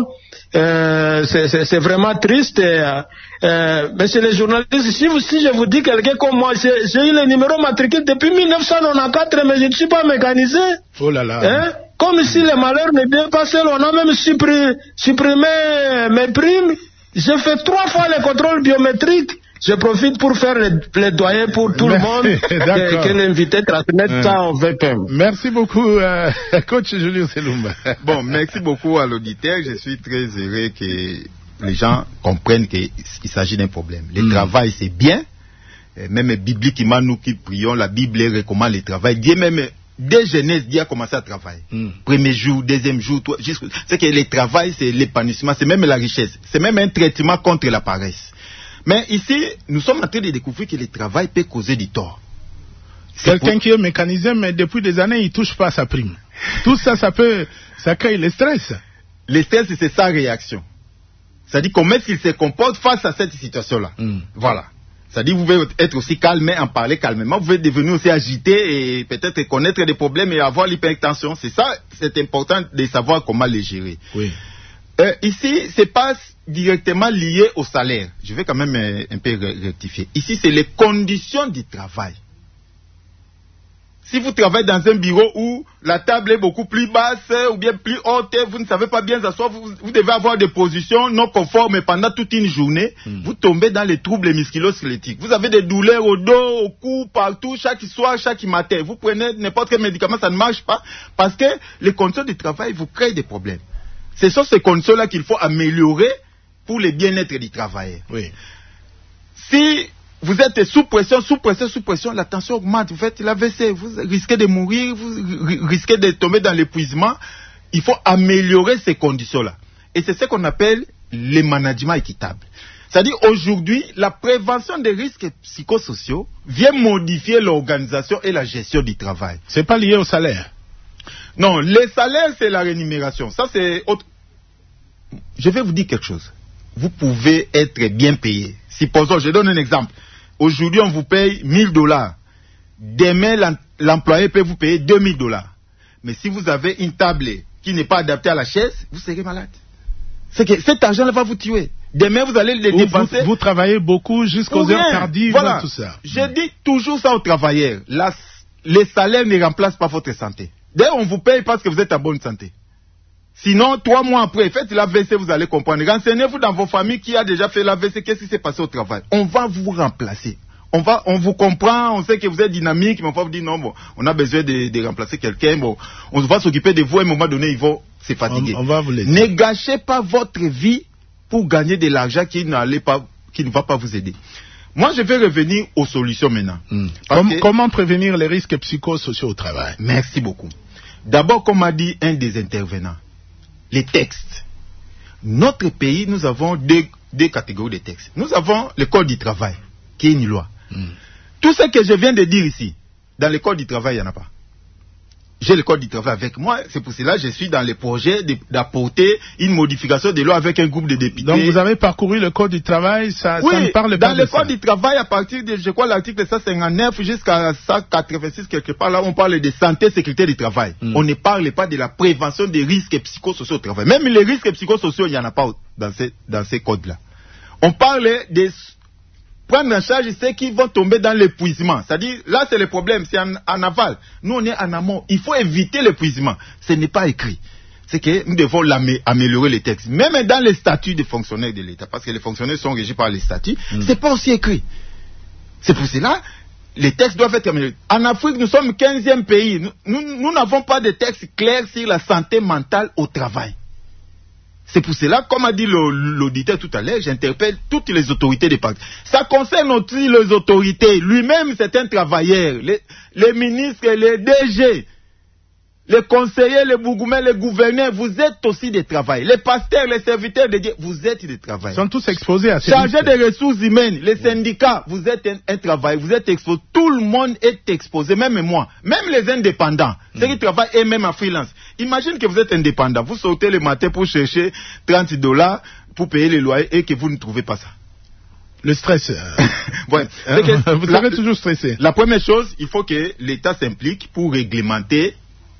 S6: C'est vraiment triste. Monsieur le journaliste, si je vous dis quelqu'un comme moi, j'ai eu le numéro matricule depuis 1994, mais je ne suis pas mécanisé.
S3: Oh là là.
S6: Hein? Comme si le malheur n'est bien passé, on a même supprimé mes primes. J'ai fait 3 fois les contrôles biométriques. Je profite pour faire le plaidoyer pour tout le monde que l'invité transmette ça au VPM.
S3: Merci beaucoup, coach Julius Selumba.
S4: Bon, merci beaucoup à l'auditeur. Je suis très heureux que les gens comprennent qu'il s'agit d'un problème. Le travail, c'est bien. Même bibliquement, nous qui prions, la Bible recommande le travail. Dieu même, dès jeunesse, Dieu a commencé à travailler. Premier jour, deuxième jour, c'est que le travail, c'est l'épanouissement, c'est même la richesse. C'est même un traitement contre la paresse. Mais ici, nous sommes en train de découvrir que le travail peut causer du tort.
S3: Quelqu'un qui est mécanisé, mais depuis des années, il ne touche pas sa prime. Tout ça, ça crée le stress.
S4: Le stress, c'est sa réaction. C'est-à-dire comment est-ce qu'il se comporte face à cette situation-là. Voilà. C'est-à-dire, vous pouvez être aussi calme, mais en parler calmement. Vous pouvez devenir aussi agité et peut-être connaître des problèmes et avoir l'hypertension. C'est ça, c'est important de savoir comment les gérer.
S3: Oui.
S4: Ici, c'est pas directement lié au salaire. Je vais quand même un peu rectifier. Ici, c'est les conditions du travail. Si vous travaillez dans un bureau où la table est beaucoup plus basse ou bien plus haute, vous ne savez pas bien s'asseoir, vous devez avoir des positions non conformes pendant toute une journée, vous tombez dans les troubles musculo-squelettiques. Vous avez des douleurs au dos, au cou, partout, chaque soir, chaque matin. Vous prenez n'importe quel médicament, ça ne marche pas parce que les conditions de travail vous créent des problèmes. Ce sont ces conditions-là qu'il faut améliorer pour le bien-être du travailleur.
S3: Oui.
S4: Si vous êtes sous pression, la tension augmente, vous faites l'AVC, vous risquez de mourir, vous risquez de tomber dans l'épuisement. Il faut améliorer ces conditions-là. Et c'est ce qu'on appelle le management équitable. C'est-à-dire, aujourd'hui, la prévention des risques psychosociaux vient modifier l'organisation et la gestion du travail.
S3: C'est pas lié au salaire.
S4: Non, les salaires, c'est la rémunération. Ça, c'est autre. Je vais vous dire quelque chose. Vous pouvez être bien payé. Supposons, je donne un exemple. Aujourd'hui, on vous paye $1000. Demain, l'employé peut vous payer $2000. Mais si vous avez une table qui n'est pas adaptée à la chaise, vous serez malade. C'est que cet argent-là va vous tuer. Demain, vous allez le dépenser.
S3: Vous travaillez beaucoup jusqu'aux heures tardives,
S4: voilà.
S3: Tout ça.
S4: Je dis toujours ça aux travailleurs. Les salaires ne remplacent pas votre santé. D'ailleurs, on vous paye parce que vous êtes en bonne santé. Sinon, 3 mois après, faites l'AVC, vous allez comprendre. Renseignez-vous dans vos familles qui a déjà fait l'AVC, qu'est-ce qui s'est passé au travail. On va vous remplacer. On vous comprend, on sait que vous êtes dynamique, mais on va vous dire non, bon, on a besoin de remplacer quelqu'un, bon, on va s'occuper de vous, à un moment donné, ils vont se fatiguer.
S3: On va vous laisser.
S4: Ne gâchez pas votre vie pour gagner de l'argent qui ne va pas vous aider. Moi, je vais revenir aux solutions maintenant.
S3: Comment prévenir les risques psychosociaux au travail?
S4: Merci beaucoup. D'abord, comme a dit un des intervenants, les textes. Notre pays, nous avons deux catégories de textes. Nous avons le Code du travail, qui est une loi. Tout ce que je viens de dire ici, dans le Code du travail, il n'y en a pas. J'ai le Code du travail avec moi, c'est pour cela que je suis dans le projet d'apporter une modification des lois avec un groupe de députés.
S3: Donc vous avez parcouru le Code du travail, ça ne parle pas
S4: dans
S3: de
S4: le
S3: ça.
S4: Code du travail, à partir de, je crois, l'article 159 jusqu'à 186, quelque part là, on parle de santé et sécurité du travail. On ne parle pas de la prévention des risques psychosociaux au travail. Même les risques psychosociaux, il n'y en a pas dans ces codes-là. On parle de prendre en charge ceux qui vont tomber dans l'épuisement. C'est-à-dire, là c'est le problème, c'est en aval. Nous on est en amont. Il faut éviter l'épuisement. Ce n'est pas écrit. C'est que nous devons améliorer les textes. Même dans les statuts des fonctionnaires de l'État, parce que les fonctionnaires sont régis par les statuts, c'est pas aussi écrit. C'est pour cela, les textes doivent être améliorés. En Afrique, nous sommes 15e pays. Nous n'avons pas de textes clairs sur la santé mentale au travail. C'est pour cela, comme a dit l'auditeur tout à l'heure, j'interpelle toutes les autorités des partis. Ça concerne aussi les autorités. Lui-même, c'est un travailleur. Les ministres, les DG, les conseillers, les bourgmestres, les gouverneurs, vous êtes aussi des travailleurs. Les pasteurs, les serviteurs de Dieu, vous êtes des travailleurs.
S3: Ils sont tous exposés à ces
S4: chargés des ressources humaines, les syndicats, vous êtes un travailleur, vous êtes exposé. Tout le monde est exposé, même moi. Même les indépendants, ceux qui travaillent et même en freelance. Imagine que vous êtes indépendant, vous sortez le matin pour chercher $30 pour payer les loyers et que vous ne trouvez pas ça.
S3: Le stress.
S4: Ouais.
S3: Vous avez toujours stressé.
S4: La première chose, il faut que l'État s'implique pour réglementer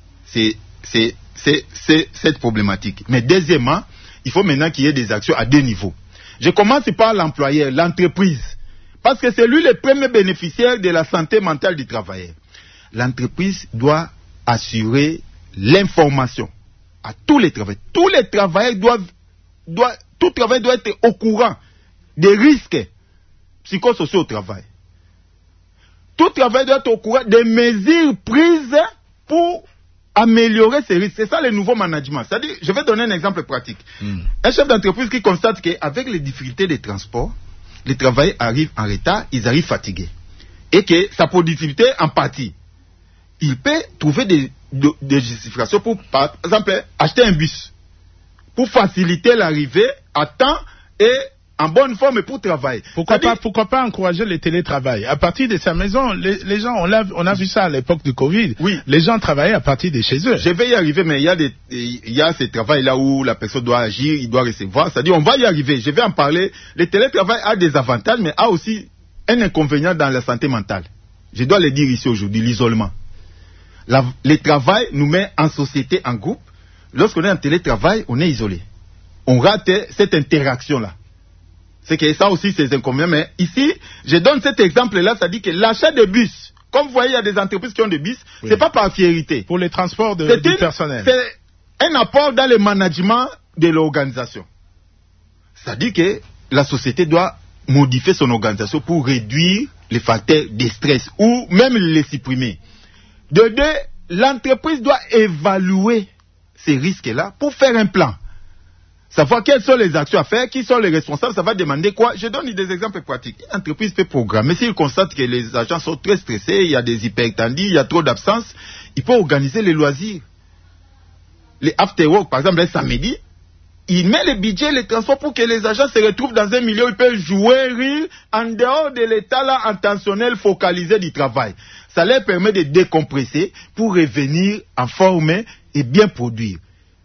S4: cette problématique. Mais deuxièmement, il faut maintenant qu'il y ait des actions à 2 niveaux. Je commence par l'employeur, l'entreprise. Parce que c'est lui le premier bénéficiaire de la santé mentale du travailleur. L'entreprise doit assurer l'information à tous les travailleurs. Tous les travailleurs tout travailleur doit être au courant des risques psychosociaux au travail. Tout travailleur doit être au courant des mesures prises pour améliorer ces risques. C'est ça le nouveau management. C'est-à-dire, je vais donner un exemple pratique. Un chef d'entreprise qui constate qu'avec les difficultés de transport, les travailleurs arrivent en retard, ils arrivent fatigués. Et que sa productivité en partie, il peut trouver des justifications pour, par exemple, acheter un bus pour faciliter l'arrivée à temps et en bonne forme pour travailler.
S3: Pourquoi pas encourager le télétravail? À partir de sa maison, les gens, on a vu ça à l'époque du Covid.
S4: Oui.
S3: Les gens travaillaient à partir de chez eux.
S4: Je vais y arriver, mais il y a ce travail-là où la personne doit agir, il doit recevoir. C'est-à-dire, on va y arriver. Je vais en parler. Le télétravail a des avantages, mais a aussi un inconvénient dans la santé mentale. Je dois le dire ici aujourd'hui, l'isolement. Le travail nous met en société, en groupe. Lorsqu'on est en télétravail, on est isolé. On rate cette interaction-là. C'est que ça aussi, c'est inconvénient. Mais ici, je donne cet exemple-là, ça dit que l'achat de bus, comme vous voyez, il y a des entreprises qui ont des bus, c'est pas par fierté.
S3: Pour les transports du personnel.
S4: C'est un apport dans le management de l'organisation. Ça dit que la société doit modifier son organisation pour réduire les facteurs de stress ou même les supprimer. De deux, l'entreprise doit évaluer ces risques-là pour faire un plan. Savoir quelles sont les actions à faire, qui sont les responsables, ça va demander quoi. Je donne des exemples pratiques. Une entreprise peut programmer. S'il constate que les agents sont très stressés, il y a des hypertendus, il y a trop d'absence, il peut organiser les loisirs. Les after-work, par exemple, un samedi, il met le budget, les transports pour que les agents se retrouvent dans un milieu où ils peuvent jouer, rire, en dehors de l'état là intentionnel focalisé du travail. Ça leur permet de décompresser pour revenir en forme et bien produire.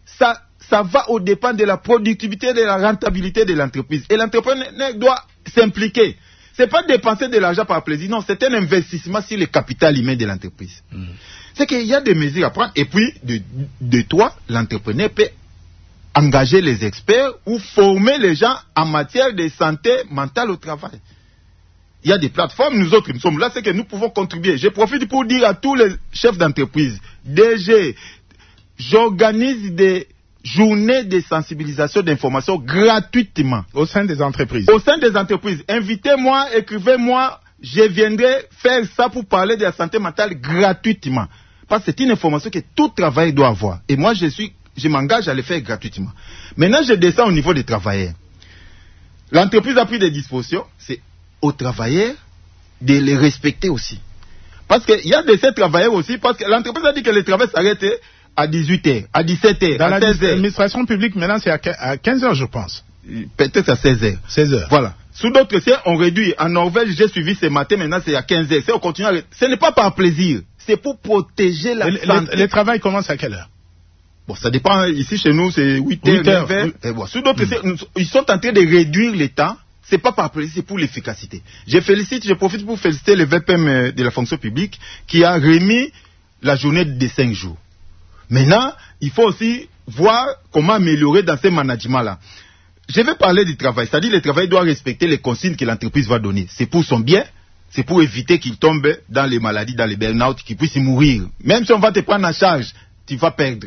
S4: Ça va au dépend de la productivité et de la rentabilité de l'entreprise. Et l'entrepreneur doit s'impliquer. C'est pas dépenser de l'argent par plaisir, non, c'est un investissement sur le capital humain de l'entreprise. C'est qu'il y a des mesures à prendre. Et puis, de toi, l'entrepreneur peut engager les experts ou former les gens en matière de santé mentale au travail. Il y a des plateformes, nous autres, nous sommes là, c'est que nous pouvons contribuer. Je profite pour dire à tous les chefs d'entreprise, DG, j'organise des journées de sensibilisation d'information gratuitement.
S3: Au sein des entreprises.
S4: Au sein des entreprises. Invitez-moi, écrivez-moi, je viendrai faire ça pour parler de la santé mentale gratuitement. Parce que c'est une information que tout travail doit avoir. Et moi, je m'engage à le faire gratuitement. Maintenant, je descends au niveau des travailleurs. L'entreprise a pris des dispositions, c'est aux travailleurs de les respecter aussi. Parce qu'il y a de ces travailleurs aussi, parce que l'entreprise a dit que le travail s'arrête à 18h, à 17h,
S3: à 16h. Dans l'administration publique, maintenant, c'est à 15h, je pense.
S4: Peut-être à 16h. 16h. Voilà. Sous d'autres cieux, on réduit. En Norvège, j'ai suivi ce matin, maintenant c'est à 15h. On continue Ce n'est pas par plaisir, c'est pour protéger la santé.
S3: Le travail commence à quelle heure?
S4: Bon, ça dépend. Ici, chez nous, c'est 8h, 9h. Bon, sous d'autres cieux, ils sont en train de réduire le temps. C'est pas par plaisir, c'est pour l'efficacité. Je profite pour féliciter le VPM de la fonction publique qui a remis la journée de 5 jours. Maintenant, il faut aussi voir comment améliorer dans ces managements-là. Je vais parler du travail, c'est-à-dire que le travail doit respecter les consignes que l'entreprise va donner. C'est pour son bien, c'est pour éviter qu'il tombe dans les maladies, dans les burn-out, qu'il puisse mourir. Même si on va te prendre en charge, tu vas perdre.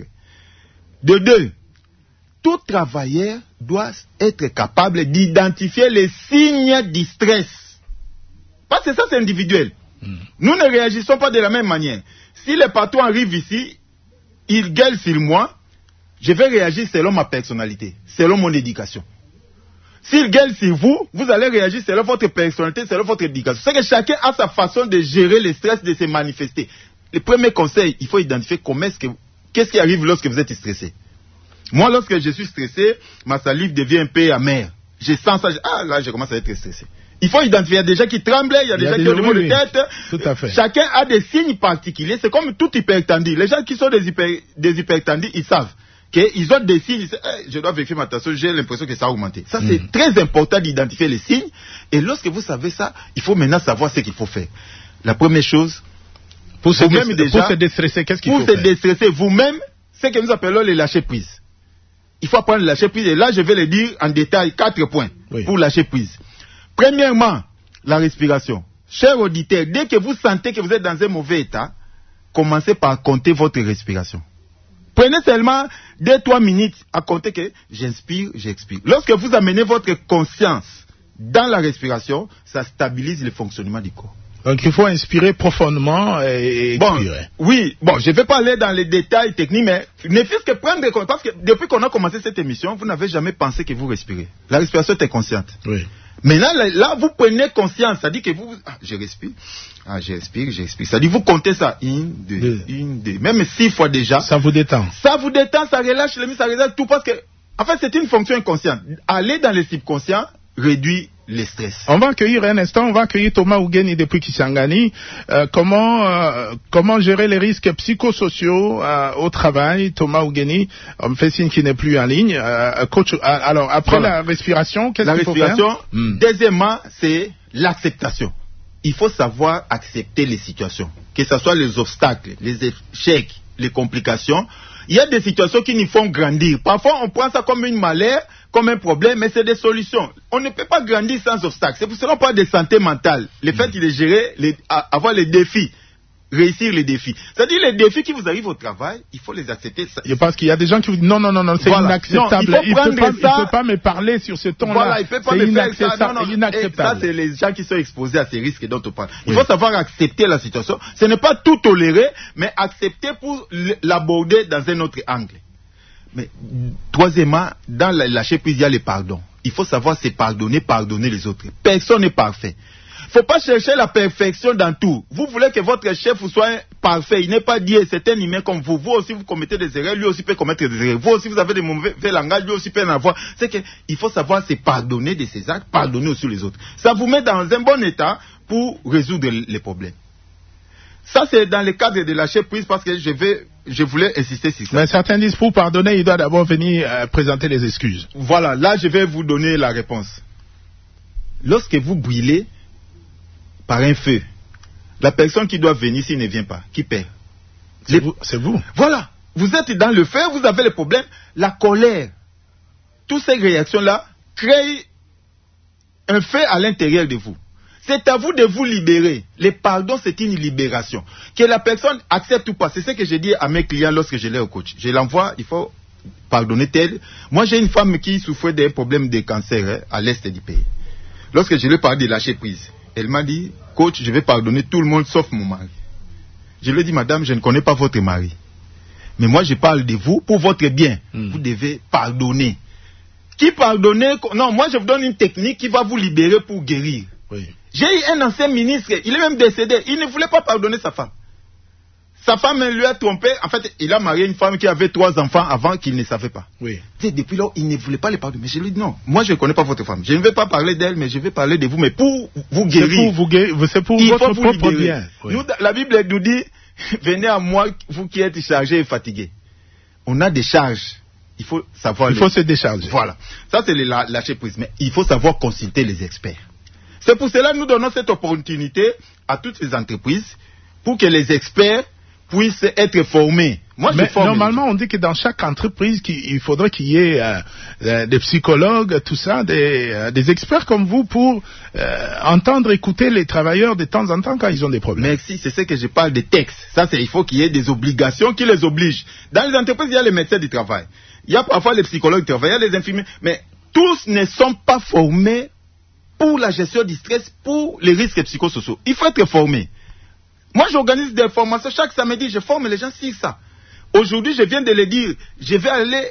S4: De deux, tout travailleur doit être capable d'identifier les signes du stress. Parce que ça, c'est individuel. Nous ne réagissons pas de la même manière. Si le patron arrive ici, il gueule sur moi, je vais réagir selon ma personnalité, selon mon éducation. S'il gueule sur vous, vous allez réagir selon votre personnalité, selon votre éducation. C'est que chacun a sa façon de gérer le stress, de se manifester. Le premier conseil, il faut identifier qu'est-ce qui arrive lorsque vous êtes stressé. Moi, lorsque je suis stressé, ma salive devient un peu amère. Je sens ça, là, je commence à être stressé. Il faut identifier, il y a des gens qui tremblent, il y a des gens qui ont des maux de tête.
S3: Tout à fait.
S4: Chacun a des signes particuliers. C'est comme tout hypertendu. Les gens qui sont des hypertendus, ils savent qu'ils ont des signes. Je dois vérifier ma tension, j'ai l'impression que ça a augmenté. Ça, c'est très important d'identifier les signes. Et lorsque vous savez ça, il faut maintenant savoir ce qu'il faut faire. La première chose,
S3: pour se déstresser, qu'est-ce qu'il faut faire?
S4: Pour se déstresser, vous-même, ce que nous appelons les lâcher prise. Il faut apprendre à lâcher prise. Et là, je vais le dire en détail, 4 points pour lâcher prise. Premièrement, la respiration. Chers auditeurs, dès que vous sentez que vous êtes dans un mauvais état, commencez par compter votre respiration. Prenez seulement 2-3 minutes à compter que j'inspire, j'expire. Lorsque vous amenez votre conscience dans la respiration, ça stabilise le fonctionnement du corps.
S3: Donc il faut inspirer profondément et expirer.
S4: Je vais pas aller dans les détails techniques, mais ne fût-ce que prendre compte, parce que depuis qu'on a commencé cette émission, vous n'avez jamais pensé que vous respirez. La respiration est inconsciente.
S3: Oui.
S4: Maintenant, là, vous prenez conscience, ça dit que vous... je respire, j'expire. Ça dit, vous comptez ça, 1, 2, 1, 2, même 6 fois déjà.
S3: Ça vous détend.
S4: Ça vous détend, ça relâche les muscles, ça relâche tout, parce que, en fait, c'est une fonction inconsciente. Aller dans le subconscient réduit le stress.
S3: On va accueillir un instant, Thomas Ougeni depuis Kisangani. Comment gérer les risques psychosociaux au travail? Thomas Ougeni, on me fait signe qu'il n'est plus en ligne. Coach, alors après la respiration, qu'est-ce qu'il faut faire?
S4: Deuxièmement, c'est l'acceptation. il faut savoir accepter les situations, que ce soit les obstacles, les échecs, les complications. Il y a des situations qui nous font grandir. Parfois, on prend ça comme une malheur, comme un problème, mais c'est des solutions. On ne peut pas grandir sans obstacles. C'est pour cela qu'on parle de santé mentale. Le fait de gérer, avoir les défis, réussir les défis. C'est-à-dire les défis qui vous arrivent au travail, il faut les accepter.
S3: Je pense qu'il y a des gens qui vous disent non, c'est inacceptable.
S4: Non, il
S3: peut pas me parler sur ce ton-là.
S4: Voilà, il peut pas me faire ça.
S3: Inacceptable.
S4: Ça, c'est les gens qui sont exposés à ces risques dont on parle. Il faut savoir accepter la situation. Ce n'est pas tout tolérer, mais accepter pour l'aborder dans un autre angle. Mais troisièmement, dans la lâcher prise, il y a le pardon. Il faut savoir se pardonner les autres. Personne n'est parfait. Il ne faut pas chercher la perfection dans tout. Vous voulez que votre chef soit parfait. Il n'est pas Dieu, c'est un humain comme vous. Vous aussi, vous commettez des erreurs, lui aussi peut commettre des erreurs. Vous aussi, vous avez des mauvais langages, lui aussi peut en avoir. C'est qu'il faut savoir se pardonner de ses actes, pardonner aussi les autres. Ça vous met dans un bon état pour résoudre les problèmes. Ça, c'est dans le cadre de lâcher prise parce que je voulais insister sur ça.
S3: Mais certains disent pour pardonner, il doit d'abord venir présenter les excuses.
S4: Voilà, là, je vais vous donner la réponse. Lorsque vous brûlez par un feu, la personne qui doit venir, s'il ne vient pas, qui perd?
S3: C'est vous.
S4: Voilà. Vous êtes dans le feu, vous avez le problème. La colère, toutes ces réactions-là créent un feu à l'intérieur de vous. C'est à vous de vous libérer. Le pardon, c'est une libération. Que la personne accepte ou pas. C'est ce que je dis à mes clients lorsque je l'ai au coach. Je l'envoie, il faut pardonner tel. Moi, j'ai une femme qui souffrait d'un problème de cancer à l'est du pays. Lorsque je lui ai parlé de lâcher prise, elle m'a dit, coach, je vais pardonner tout le monde sauf mon mari. Je lui ai dit, madame, je ne connais pas votre mari. Mais moi, je parle de vous pour votre bien. Vous devez pardonner. Qui pardonner? Non, moi, je vous donne une technique qui va vous libérer pour guérir.
S3: Oui.
S4: J'ai eu un ancien ministre, il est même décédé. Il ne voulait pas pardonner sa femme. Sa femme lui a trompé. En fait, il a marié une femme qui avait 3 enfants avant qu'il ne savait pas.
S3: Oui.
S4: Depuis là, il ne voulait pas les pardonner. Mais je lui ai dit non, moi je ne connais pas votre femme. Je ne vais pas parler d'elle, mais je vais parler de vous, mais pour vous guérir.
S3: C'est pour votre propre bien.
S4: Oui. Nous, la Bible nous dit, venez à moi, vous qui êtes chargés et fatigués. On a des charges. Il faut savoir.
S3: Il faut se décharger.
S4: Voilà. Ça, c'est le lâcher prise. Mais il faut savoir consulter les experts. C'est pour cela que nous donnons cette opportunité à toutes les entreprises pour que les experts puissent être formés. Moi,
S3: mais normalement, on dit que dans chaque entreprise, il faudrait qu'il y ait des psychologues, tout ça, des experts comme vous pour entendre, écouter les travailleurs de temps en temps quand ils ont des problèmes.
S4: Merci, c'est ce que je parle des textes. Ça, il faut qu'il y ait des obligations qui les obligent. Dans les entreprises, il y a les médecins du travail. Il y a parfois les psychologues du travail, il y a les infirmiers. Mais tous ne sont pas formés pour la gestion du stress, pour les risques psychosociaux. Il faut être formé. Moi, j'organise des formations chaque samedi, je forme les gens sur ça. Aujourd'hui, je viens de le dire, je vais aller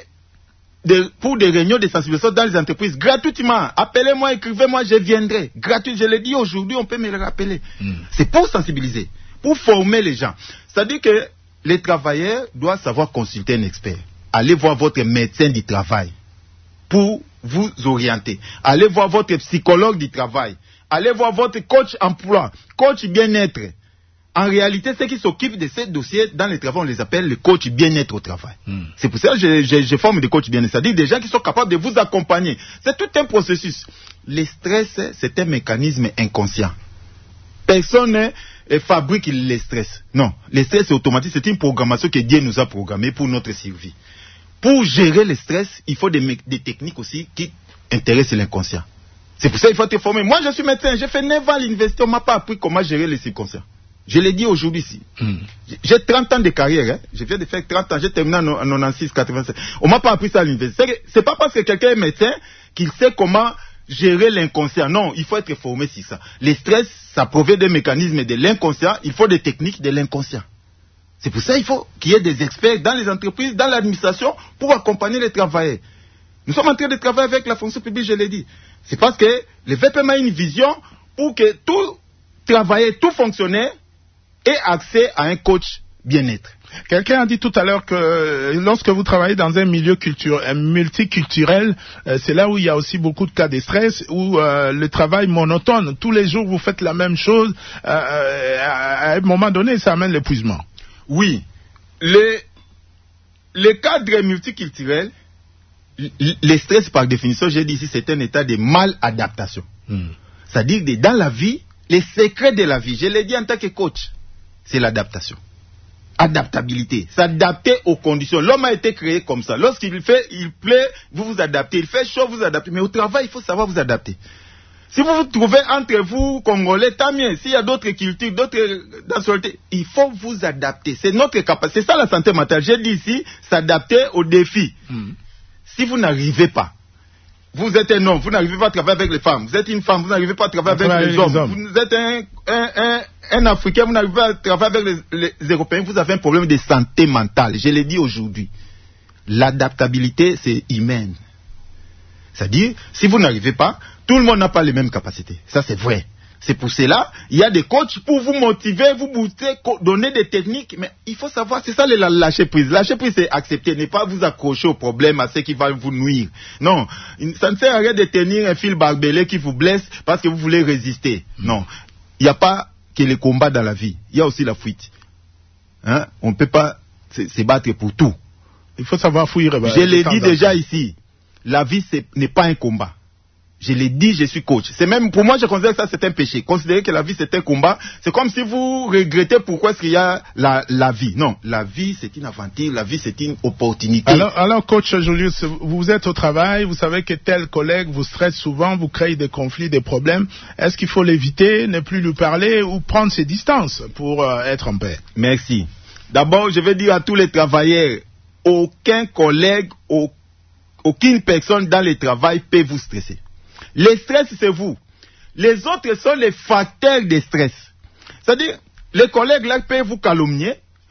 S4: pour des réunions de sensibilisation dans les entreprises, gratuitement. Appelez-moi, écrivez-moi, je viendrai. Gratuit, je l'ai dit aujourd'hui, on peut me le rappeler. C'est pour sensibiliser, pour former les gens. C'est-à-dire que les travailleurs doivent savoir consulter un expert. Allez voir votre médecin du travail pour vous orienter. Allez voir votre psychologue du travail. Allez voir votre coach emploi, coach bien-être. En réalité, ceux qui s'occupent de ces dossiers dans les travaux, on les appelle le coach bien-être au travail. C'est pour ça que je forme des coachs bien-être. C'est-à-dire des gens qui sont capables de vous accompagner. C'est tout un processus. Le stress, c'est un mécanisme inconscient. Personne ne fabrique le stress. Non, le stress est automatique. C'est une programmation que Dieu nous a programmée pour notre survie. Pour gérer le stress, il faut des techniques aussi qui intéressent l'inconscient. C'est pour ça qu'il faut être formé. Moi, je suis médecin. J'ai fait 9 ans à l'université. On ne m'a pas appris comment gérer les subconscients. Je l'ai dit aujourd'hui ici. J'ai 30 ans de carrière. Hein. Je viens de faire 30 ans. J'ai terminé en 96, 87. On ne m'a pas appris ça à l'université. Ce n'est pas parce que quelqu'un est médecin qu'il sait comment gérer l'inconscient. Non, il faut être formé sur ça. Le stress, ça provient des mécanismes de l'inconscient. Il faut des techniques de l'inconscient. C'est pour ça qu'il faut qu'il y ait des experts dans les entreprises, dans l'administration, pour accompagner les travailleurs. Nous sommes en train de travailler avec la fonction publique, je l'ai dit. C'est parce que le VPM a une vision pour que tout travailleur, tout fonctionnaire ait accès à un coach bien-être.
S3: Quelqu'un a dit tout à l'heure que lorsque vous travaillez dans un milieu multiculturel, c'est là où il y a aussi beaucoup de cas de stress, où le travail monotone, tous les jours vous faites la même chose, à un moment donné, ça amène l'épuisement.
S4: Oui. Le cadre multiculturel, le stress par définition, j'ai dit ici, c'est un état de maladaptation. C'est-à-dire que dans la vie, Les secrets de la vie, je l'ai dit en tant que coach, c'est l'adaptation. Adaptabilité, s'adapter aux conditions. L'homme a été créé comme ça. Lorsqu'il fait, il plaît, vous vous adaptez. Il fait chaud, vous vous adaptez. Mais au travail, il faut savoir vous adapter. Si vous vous trouvez entre vous, Congolais, tant mieux. S'il y a d'autres cultures, d'autres nationalités, il faut vous adapter. C'est notre capacité. C'est ça la santé mentale. J'ai dit ici, s'adapter aux défis. Si vous n'arrivez pas, vous êtes un homme, vous n'arrivez pas à travailler avec les femmes. Vous êtes une femme, vous n'arrivez pas à travailler avec les hommes. Vous êtes un Africain, vous n'arrivez pas à travailler avec les Européens. Vous avez un problème de santé mentale. Je l'ai dit aujourd'hui. L'adaptabilité, c'est humaine. C'est-à-dire, si vous n'arrivez pas, tout le monde n'a pas les mêmes capacités. Ça, c'est vrai. C'est pour cela, il y a des coachs pour vous motiver, vous booster, donner des techniques. Mais il faut savoir, c'est ça le lâcher prise. Lâcher prise, c'est accepter, ne pas vous accrocher au problème, à ce qui va vous nuire. Non, ça ne sert à rien de tenir un fil barbelé qui vous blesse parce que vous voulez résister. Non, il n'y a pas que les combats dans la vie. Il y a aussi la fuite. Hein? On ne peut pas se battre pour tout.
S3: Il faut savoir fuir.
S4: Je l'ai dit déjà ici. La vie n'est pas un combat. Je l'ai dit, je suis coach. C'est même, pour moi, je considère que ça c'est un péché. Considérer que la vie c'est un combat, c'est comme si vous regrettez pourquoi est-ce qu'il y a la vie. Non, la vie c'est une aventure, la vie c'est une opportunité.
S3: Alors coach Julius, vous êtes au travail, vous savez que tel collègue vous stresse souvent, vous créez des conflits, des problèmes. Est-ce qu'il faut l'éviter, ne plus lui parler ou prendre ses distances pour être en paix?
S4: Merci. D'abord, je vais dire à tous les travailleurs, aucun collègue, aucune personne dans le travail peut vous stresser. Le stress, c'est vous. Les autres sont les facteurs de stress. C'est-à-dire, les collègues là peuvent vous calomnier.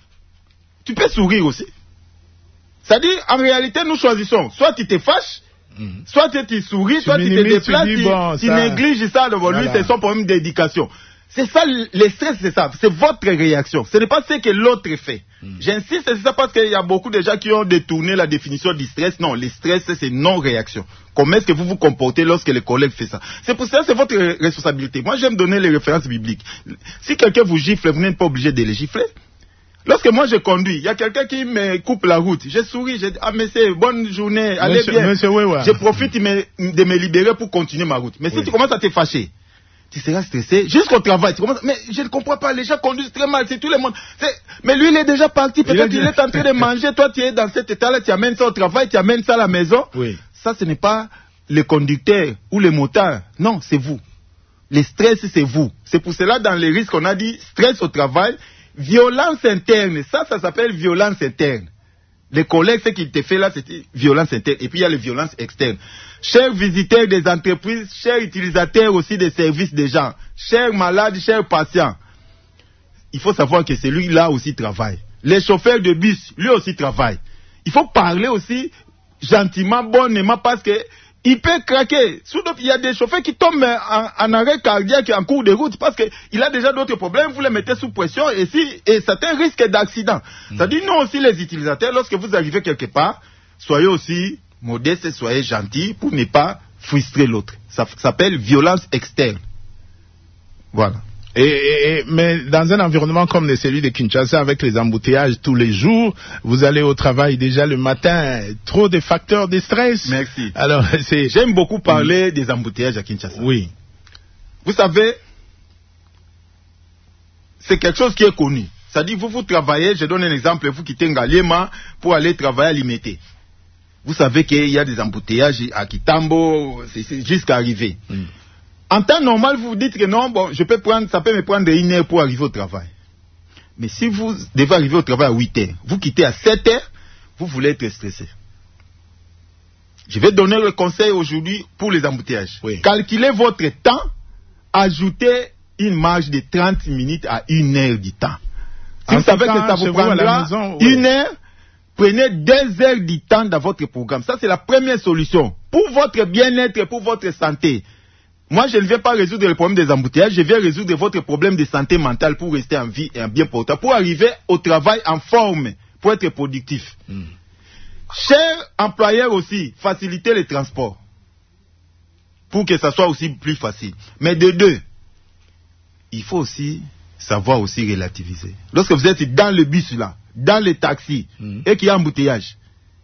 S4: Tu peux sourire aussi. C'est-à-dire, en réalité, nous choisissons. Soit tu te fâches, soit tu souris, soit tu te déplaces, tu négliges ça devant lui, c'est son problème d'éducation. C'est ça, le stress, c'est ça. C'est votre réaction. Ce n'est pas ce que l'autre fait. J'insiste, c'est ça parce qu'il y a beaucoup de gens qui ont détourné la définition du stress. Non, le stress, c'est non-réaction. Comment est-ce que vous vous comportez lorsque les collègues font ça? C'est pour ça, c'est votre responsabilité. Moi, j'aime donner les références bibliques. Si quelqu'un vous gifle, vous n'êtes pas obligé de le gifler. Lorsque moi je conduis, il y a quelqu'un qui me coupe la route. Je souris, je dis, ah monsieur, bonne journée, allez bien. Je profite de me libérer pour continuer ma route. Mais si tu commences à te fâcher, tu seras stressé jusqu'au travail. Tu commences, mais je ne comprends pas, les gens conduisent très mal, c'est tout le monde. Mais lui, il est déjà parti, peut-être qu'il est en train de manger, toi tu es dans cet état-là, tu amènes ça au travail, tu amènes ça à la maison. Oui. Ça, ce n'est pas le conducteur ou le motard. Non, c'est vous. Le stress, c'est vous. C'est pour cela, dans les risques, on a dit stress au travail, violence interne. Ça s'appelle violence interne. Les collègues, ce qu'ils te fait là, c'est violence interne. Et puis il y a les violences externes. Chers visiteurs des entreprises, chers utilisateurs aussi des services des gens, chers malades, chers patients, il faut savoir que celui-là aussi travaille. Les chauffeurs de bus, lui aussi travaille. Il faut parler aussi gentiment, bonnement, parce que il peut craquer. Il y a des chauffeurs qui tombent en arrêt cardiaque en cours de route parce qu'il a déjà d'autres problèmes, vous les mettez sous pression et certains risques d'accident. C'est-à-dire, nous aussi les utilisateurs, lorsque vous arrivez quelque part, soyez aussi modestes, soyez gentils pour ne pas frustrer l'autre. Ça s'appelle violence externe. Voilà.
S3: Mais dans un environnement comme celui de Kinshasa, avec les embouteillages tous les jours, vous allez au travail déjà le matin, trop de facteurs de stress.
S4: Merci. Alors, j'aime beaucoup parler des embouteillages à Kinshasa.
S3: Oui.
S4: Vous savez, c'est quelque chose qui est connu. C'est-à-dire, vous travaillez, je donne un exemple, vous quittez Ngaliema pour aller travailler à Limete. Vous savez qu'il y a des embouteillages à Kitambo, c'est jusqu'à arriver. En temps normal, vous vous dites que non, bon, ça peut me prendre 1 heure pour arriver au travail. Mais si vous devez arriver au travail à 8 heures, vous quittez à 7 heures, vous voulez être stressé. Je vais donner le conseil aujourd'hui pour les embouteillages. Oui. Calculez votre temps, ajoutez une marge de 30 minutes à 1 heure du temps. Si vous savez que ça vous prendra 1 heure, prenez 2 heures du temps dans votre programme. Ça, c'est la première solution. Pour votre bien-être et pour votre santé. Moi, je ne viens pas résoudre le problème des embouteillages, je viens résoudre votre problème de santé mentale pour rester en vie et en bien portant, pour arriver au travail en forme, pour être productif. Chers employeurs aussi, facilitez les transports pour que ça soit aussi plus facile. Mais de deux, il faut aussi savoir aussi relativiser. Lorsque vous êtes dans le bus là, dans le taxi, et qu'il y a embouteillage,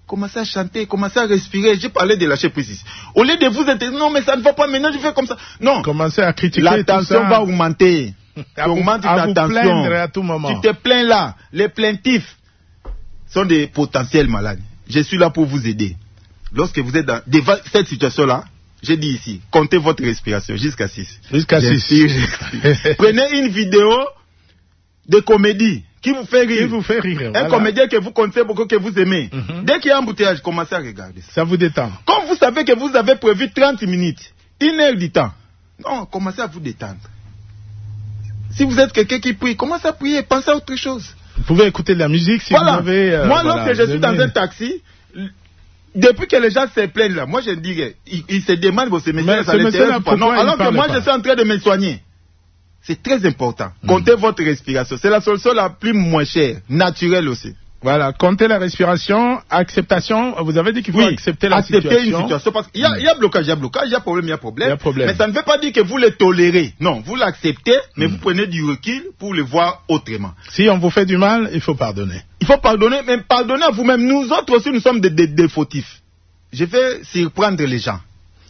S4: Commencez à chanter, commencez à respirer. J'ai parlé de lâcher prise. Au lieu de vous être, non, mais ça ne va pas, maintenant je fais comme ça. Non.
S3: Commencez à critiquer.
S4: La tension va augmenter.
S3: À vous plaindre à tout moment.
S4: Tu te plains là. Les plaintifs sont des potentiels malades. Je suis là pour vous aider. Lorsque vous êtes devant cette situation-là, j'ai dit ici, comptez votre respiration jusqu'à 6.
S3: Jusqu'à 6.
S4: Prenez une vidéo de comédie qui vous fait rire.
S3: Qui vous fait rire.
S4: Un comédien que vous connaissez beaucoup, que vous aimez. Dès qu'il y a un embouteillage, commencez à regarder ça.
S3: Ça vous détend.
S4: Quand vous savez que vous avez prévu 30 minutes, 1 heure du temps, non, commencez à vous détendre. Si vous êtes quelqu'un qui prie, commencez à prier, pensez à autre chose.
S3: Vous pouvez écouter de la musique si vous avez...
S4: Moi, lorsque je suis dans un taxi, depuis que les gens se plaignent là, moi je dirais, ils se demandent vos messieurs, ça l'intéresse pas. Non, alors que moi je suis en train de me soigner. C'est très important. Comptez votre respiration. C'est la solution la plus moins chère, naturelle aussi.
S3: Voilà, comptez la respiration, acceptation. Vous avez dit qu'il faut accepter la situation.
S4: Accepter une situation. Parce qu'il y a blocage, il y a problème, il y a problème. Mais ça ne veut pas dire que vous le tolérez. Non, vous l'acceptez, mais vous prenez du recul pour le voir autrement.
S3: Si on vous fait du mal, il faut pardonner.
S4: Il faut pardonner, mais pardonner à vous-même. Nous autres aussi, nous sommes des fautifs. Je vais surprendre les gens.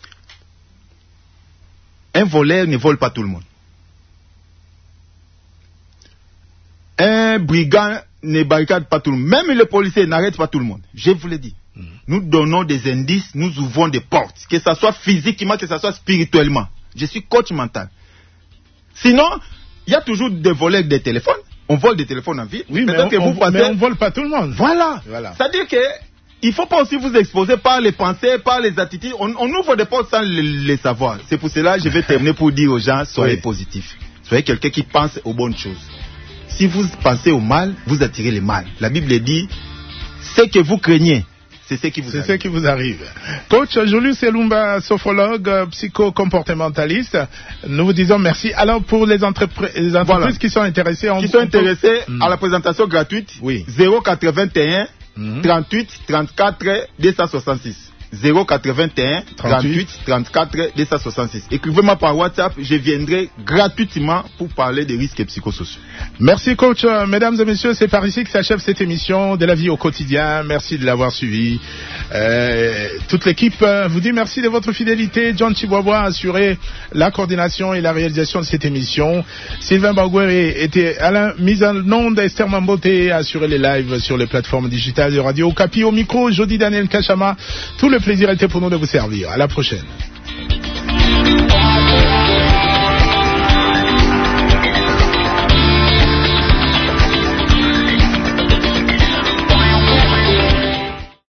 S4: Un voleur ne vole pas tout le monde. Un brigand ne barricade pas tout le monde. Même les policiers n'arrêtent pas tout le monde. Je vous l'ai dit. Nous donnons des indices, nous ouvrons des portes. Que ce soit physiquement, que ce soit spirituellement. Je suis coach mental. Sinon, il y a toujours des voleurs des téléphones. On vole des téléphones en ville.
S3: Oui, mais on ne vole pas tout le monde.
S4: Voilà. C'est-à-dire que il ne faut pas aussi vous exposer par les pensées, par les attitudes. On ouvre des portes sans les savoir. C'est pour cela que je vais terminer pour dire aux gens, soyez positifs. Soyez quelqu'un qui pense aux bonnes choses. Si vous pensez au mal, vous attirez le mal. La Bible dit, ce que vous craignez, c'est ce qui vous arrive.
S3: Coach Julius Elumba, sophrologue, psycho-comportementaliste, nous vous disons merci. Alors pour les entreprises qui sont intéressées...
S4: à la présentation gratuite, 081 38 34 266. 081 38 34 266. Écrivez-moi par WhatsApp, je viendrai gratuitement pour parler des risques psychosociaux.
S3: Merci coach. Mesdames et messieurs, c'est par ici que s'achève cette émission de la vie au quotidien. Merci de l'avoir suivi. Toute l'équipe vous dit merci de votre fidélité. John Chiboisbois a assuré la coordination et la réalisation de cette émission. Sylvain Bagouere était à la mise en onde. Esther Mamboté a assuré les lives sur les plateformes digitales de Radio Okapi. Au micro, Jody Daniel Kachama. Tout le plaisir était pour nous de vous servir. À la prochaine.